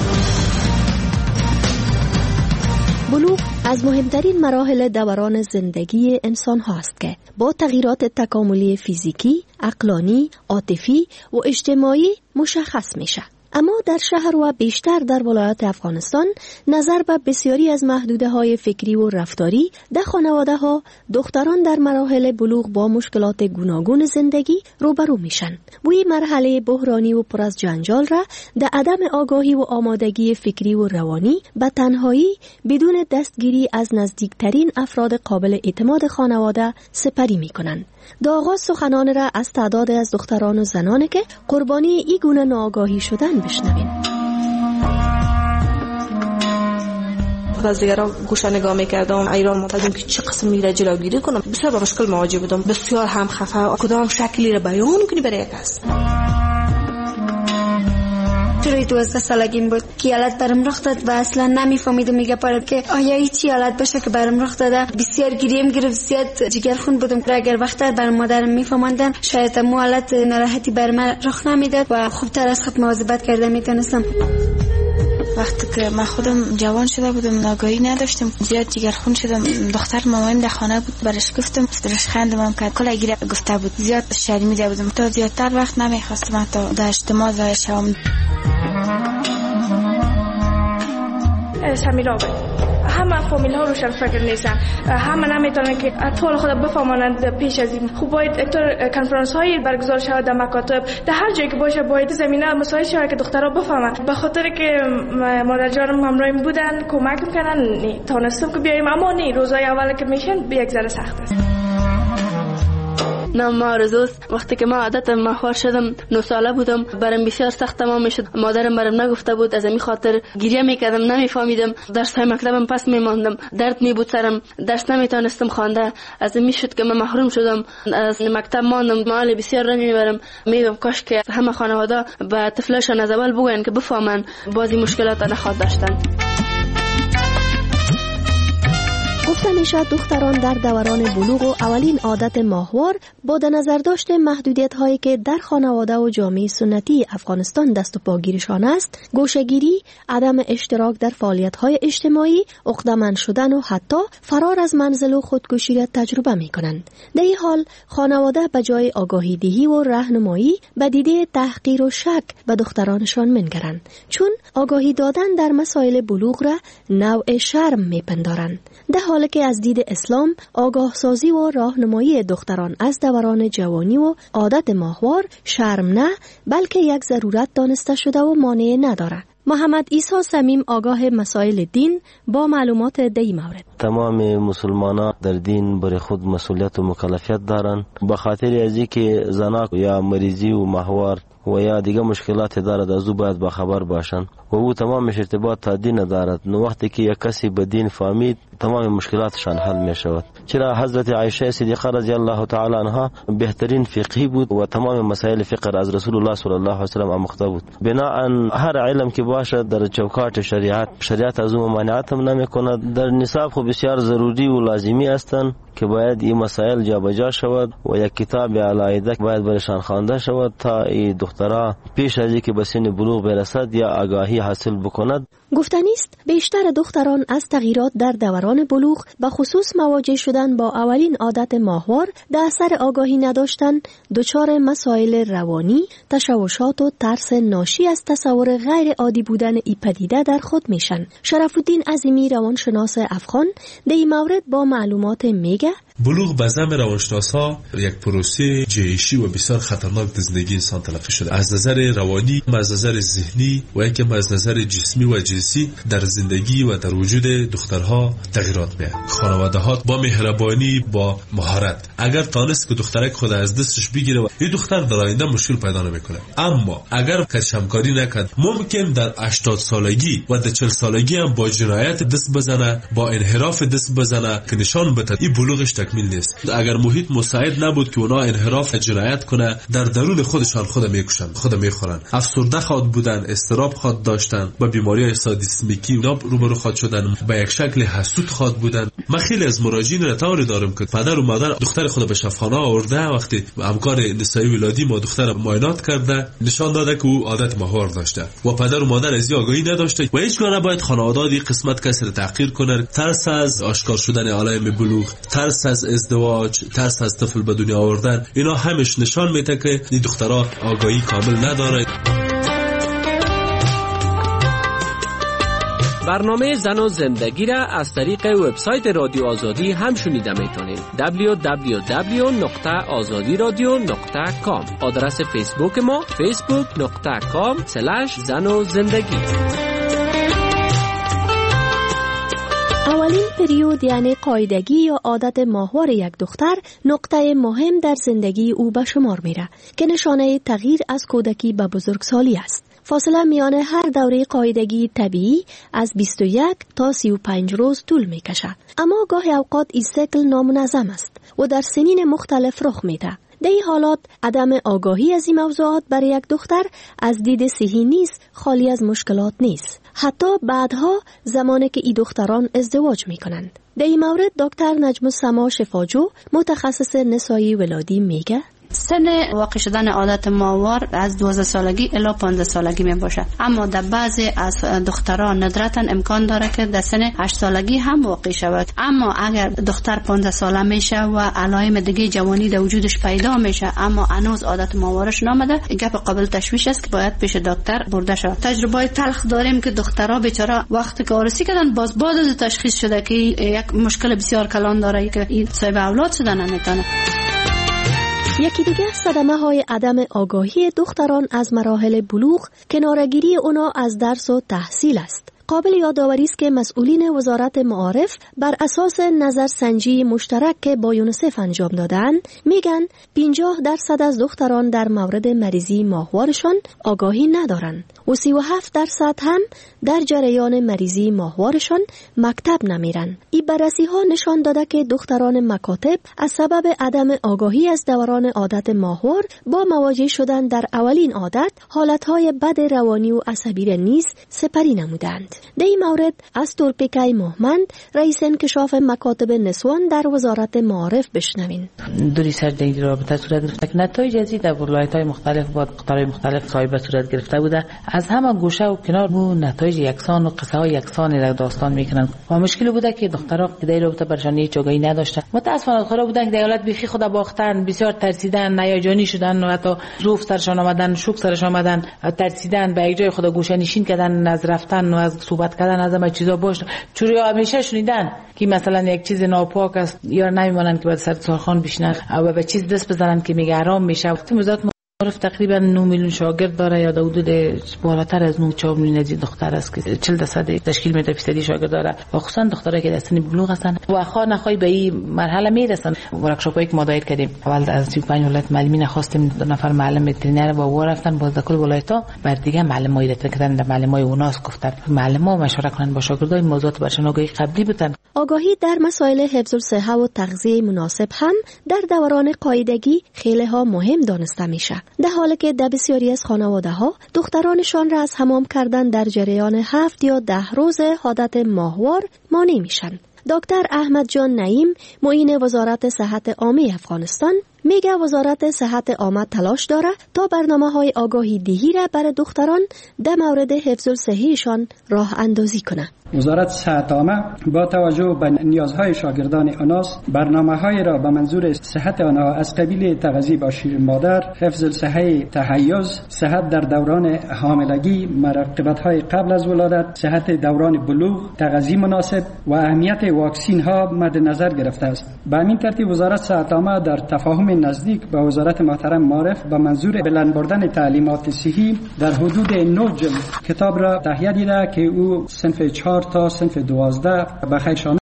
بلوغ از مهمترین مراحل دوران زندگی انسان هاست که با تغییرات تکاملی فیزیکی، عقلانی، عاطفی و اجتماعی مشخص میشه. اما در شهر و بیشتر در ولایات افغانستان نظر به بسیاری از محدوده های فکری و رفتاری در خانواده ها دختران در مراحل بلوغ با مشکلات گوناگون زندگی روبرو میشن. بوی مرحله بحرانی و پر از جنجال را در عدم آگاهی و آمادگی فکری و روانی به تنهایی بدون دستگیری از نزدیکترین افراد قابل اعتماد خانواده سپری میکنن. در آغاز سخنان را از تعداد از دختران و زنانی که قربانی این گونه ناآگاهی شدن بشنویم. از دیگران گوشه نگاه میکردم، ایران معتادم که چه قسم میره جلوگیری کنم. بسیار با مشکل مواجه بودم، بسیار هم خفه. کدام شکلی را بیان کنی برای یک است. توی دوازده سالگیم بود که حالت برم رخ داد و اصلا نمیفهمیدم میگه پاره که آیا هیچی حالت باشه که برم رخ داده. بسیار گریم گرفت، زیاد جگرخون بودم. اگر وقت بر مادرم میفهموندن شاید مو حالت ناراحتی بر من رخ نمیداد و خوبتر از خود مواظبت کرده میتونستم. وقتی که من خودم جوان شده بودم آگاهی نداشتم، زیاد جگرخون شدم. دختر مامایم در خانه بود، برش گفتم، درش خندم کرد، کلا گیره گفته بود. زیاد شرمیده بودم، تا زیادتر وقت نمیخواستم تا در اجتماع ظاهر شوم. سمیرا همه فامیل ها روشن فکر نیستن، همه نمیتونن که اطفال خود بفهمانند. پیش از این خوب باید اکتر کنفرانس هایی برگزار شود در مکاتب، در هر جایی که باشه باید زمینه مساعد شود که دخترها بفهمند. به خاطر که مادر جانم همراهیم بودن، کمک میکنن، تونستم که بیایم، اما نی روزای اول که میشن یک ذره سخت است. نام ما آرزوست. وقتی که ما عادت ماهوار شدم، نه ساله بودم، برام بسیار سخت تمام میشد. مادرم برام نگفته بود، از همین خاطر گریه میکردم، نمیفهمیدم. درس های مکتبم پس میماندم، درد میبود سرم، درس نمیتونستم خوانده. از این میشد که من محروم شدم، از مکتب ماندم. مال بسیار رنج میبرم. میگم کاش که همه خانواده به طفلاشون از اول بگن که بفهمن بازی مشکلات نخواد داشتن. گفتن همیشه دختران در دوران بلوغ و اولین عادت ماهوار با در نظر داشت محدودیت هایی که در خانواده و جامعه سنتی افغانستان دست و پاگیرشان است، گوشه‌گیری، عدم اشتراک در فعالیت های اجتماعی، عقده‌مند شدن و حتی فرار از منزل و خودکشی را تجربه می کنند. در این حال خانواده به جای آگاهی دهی و راهنمایی به دیده تحقیر و شک به دخترانشان منگرند، چون آگاهی دادن در مسائل بلوغ را نوع شرم میپندارند، در حالی که از دید اسلام آگاه سازی و راهنمایی دختران از دوران جوانی و عادت ماهوار شرم نه بلکه یک ضرورت دانسته شده و مانع ندارد. محمد عیسی صمیم آگاه مسائل دین با معلومات در این مورد: تمام مسلمانان در دین برای خود مسئولیت و مکلفیت دارند، به خاطر از اینکه زنان یا مریضی و ماهوار و یا دیگه مشکلات دارد از او باید با خبر باشند و او تمامش ارتباط تا دین دارد. نو وقتی که یک کسی به دین فهمید تمام مشکلاتشان حل می شود. چرا حضرت عایشه صدیقه رضی الله تعالی عنها بهترین فقیه بود و تمام مسائل فقه از رسول الله صلی الله علیه و سلم آموخته بود. بناهن هر علم که باشد در چوکات شریعت شریعت از اون ممانعت هم نمی کند. در نصاب خو بسیار ضروری و لازمی هستند که باید این مسائل جابجا شود و یک کتاب علاوه باید برشان خوانده شود تا این دخترها پیش از اینکه به سن بلوغ برسد یا آگاهی حاصل بکند. گفتنی است بیشتر دختران از تغییرات در دوران بلوغ به خصوص مواجه شدن با اولین عادت ماهوار در اثر آگاهی نداشتن دچار مسائل روانی، تشوشات و ترس ناشی از تصور غیر عادی بودن ای پدیده در خود میشن. شرف الدین عظیمی روانشناس افغان در این مورد با معلومات میگه: بلوغ به زعم روانشناسا یک پروسه جهشی و بسیار خطرناک در زندگی انسان تلقی شده. از نظر روانی، از نظر ذهنی و اینکه از نظر جسمی و جنسی در زندگی و در وجود دخترها تغییرات میاد. خانواده ها با مهربانی، با مهارت اگر تانست که دخترک خود از دستش بگیره و این دختر در آینده مشکل پیدا نمیکنه، اما اگر کشمکاری نکرد ممکن در هشتاد سالگی و در چهل سالگی هم با جنایت دست بزنه، با انحراف دست بزنه که نشان بده این بلوغش تکمیل نیست. اگر محیط مساعد نبود که اونا انحراف جنایت کنه، در درون خودشان خود میکشن، خود میخورن، افسرده خود بودن، استراب خود داشتن، با بیماری سادیسمیکی اونا روبرو خود شدن، با یک شکل حسود خود بودن. من خیلی از مراجعین را طوری دارم که پدر و مادر دختر خود به شفاخانه آورده، وقتی همکار نسایی ولادی ما دختر معاینات کرده نشان داده که او عادت ماهوار داشته و پدر و مادر از این آگاهی نداشته و هیچ گونه نباید خانواده این قسمت کسی را تحقیر کنه. ترس از آشکار شدن علائم بلوغ، ترس از ازدواج، ترس از طفل به دنیا آوردن، اینا همش نشان میده که این دخترها آگاهی کامل نداره. برنامه زن و زندگی را از طریق وبسایت رادیو آزادی هم شنیده میتونید. دبلیو دبلیو دبلیو نقطه آزادی رادیو نقطه کام. آدرس فیسبوک ما فیسبوک نقطه کام سلش زن و زندگی. اولین پریود یعنی قاعدگی یا عادت ماهوار یک دختر نقطه مهم در زندگی او به شمار میره که نشانه تغییر از کودکی به بزرگسالی است. فاصله میان هر دوره قاعدگی طبیعی از بیست و یک تا سی و پنج روز طول میکشه، اما گاهی اوقات این سیکل نامنظم است و در سنین مختلف رخ میده. در این حالات عدم آگاهی از این موضوعات برای یک دختر از دید صحی نیست خالی از مشکلات نیست، حتی بعدها زمانی که این دختران ازدواج میکنند. در این مورد دکتر نجم السما شفاجو متخصص نسایی ولادی میگه: سن واقع شدن عادت ماهوار از دوازده سالگی الی پانزده سالگی می باشد، اما در بعضی از دختران ندرتا امکان داره که در سن هشت سالگی هم واقع شود. اما اگر دختر پانزده ساله میشه و علائم دیگه جوانی در وجودش پیدا میشه اما هنوز عادت ماهوارش نامده، گپ قابل تشویش است که باید پیش دکتر برده شود. تجربه تلخ داریم که دخترها بیچاره وقتی که عروسی کردن باز بعد از تشخیص شده که یک مشکل بسیار کلان داره که این صاحب اولاد شدن نمیتونه. یکی دیگه صدمه های عدم آگاهی دختران از مراحل بلوغ کنارگیری اونا از درس و تحصیل است. قابل یادآوری است که مسئولین وزارت معارف بر اساس نظرسنجی مشترک که با یونیسف انجام دادن میگن پنجاه درصد از دختران در مورد مریضی ماهوارشان آگاهی ندارن و سی و هفت درصد هم در جریان مریضی ماهوارشان مکتب نمیرن. این بررسی ها نشان داده که دختران مکاتب از سبب عدم آگاهی از دوران عادت ماهوار با مواجه شدن در اولین عادت حالتهای بد روانی و عصبی را نیز سپری نمودند. در این مورد از تورپیکای محمد رئیس انکشاف مکاتب نسوان در وزارت معارف بشنوین. دو ریسرچ در این رابطه صورت گرفته که نتایج ازی در ولایت‌های مختلف با دخترای مختلف صاحب صورت گرفته بوده. از همه گوشه و کنار بو نتایج یکسان و قصه های یکسانی را داستان میکنن. و مشکلی بوده که دخترها که در رابطه برشان هیچ آگاهی نداشتن. متاسفانه دخترها بودن که در حالت بیخی خود باختن، بسیار ترسیدن، نیاجانی شدن و حتی ظروف سرشان آمدن، شوک سرشان آمدن، ترسیدن، به یک جای خود گوشه نشین کردن، از رفتن و از صحبت کردن از همه چیزا باش. چوری همیشه شنیدن که مثلا یک چیز ناپاک است یا نمیمونن که بعد سر سرخان بشینن و به چیز دست بزنن که میگه آرام میشه. وقتی وزارت معارف تقریبا نه میلیون شاگرد داره یا حدود بالاتر از نه چهار میلیون از دختر است که چهل درصد تشکیل میده فیصدی شاگرد داره و خصوصا دخترایی که در سن بلوغ هستن و خوا نخوای به این مرحله میرسن. ورکشاپایی که ما دایر کردیم اول از سی و پنج ولایت معلمین خواستیم دو نفر معلم وترینر با و رفتن باز کل ولایت‌ها بر دیگه معلمای رفتن کردن معلمای اوناس گفتن معلم‌ها مشوره کنن با شاگردای موضوعات برشون آگاهی قبلی بتن. آگاهی در مسائل حفظ الصحه و تغذیه مناسب هم در دوران قاعدگی خیلی ها مهم دانسته میشه، در حالی که در بسیاری از خانواده ها دخترانشان را از حمام کردن در جریان هفت یا ده روز عادت ماهوار مانع میشن. دکتر احمد جان نعیم معین وزارت صحت عامه افغانستان میگه وزارت صحت عامه تلاش داره تا برنامه‌های آگاهی دهی را برای دختران در مورد حفظ الصحه‌شان راه اندازی کنه. وزارت صحت عامه با توجه به نیازهای شاگردان آناس برنامه‌های را به منظور صحت آنها از قبیل تغذیه با شیر مادر، حفظ الصحه تحیض، صحت در دوران حاملگی، مراقبت‌های قبل از ولادت، صحت دوران بلوغ، تغذیه مناسب و اهمیت واکسین ها مد نظر گرفته است. به همین ترتیب وزارت صحت عامه در تفاهم نزدیک با وزارت محترم معارف به منظور بلند بردن تعلیمات صحی در حدود نه جلد کتاب را تهیه دیده که او صنف چهار تا صنف دوازده به خیر شامل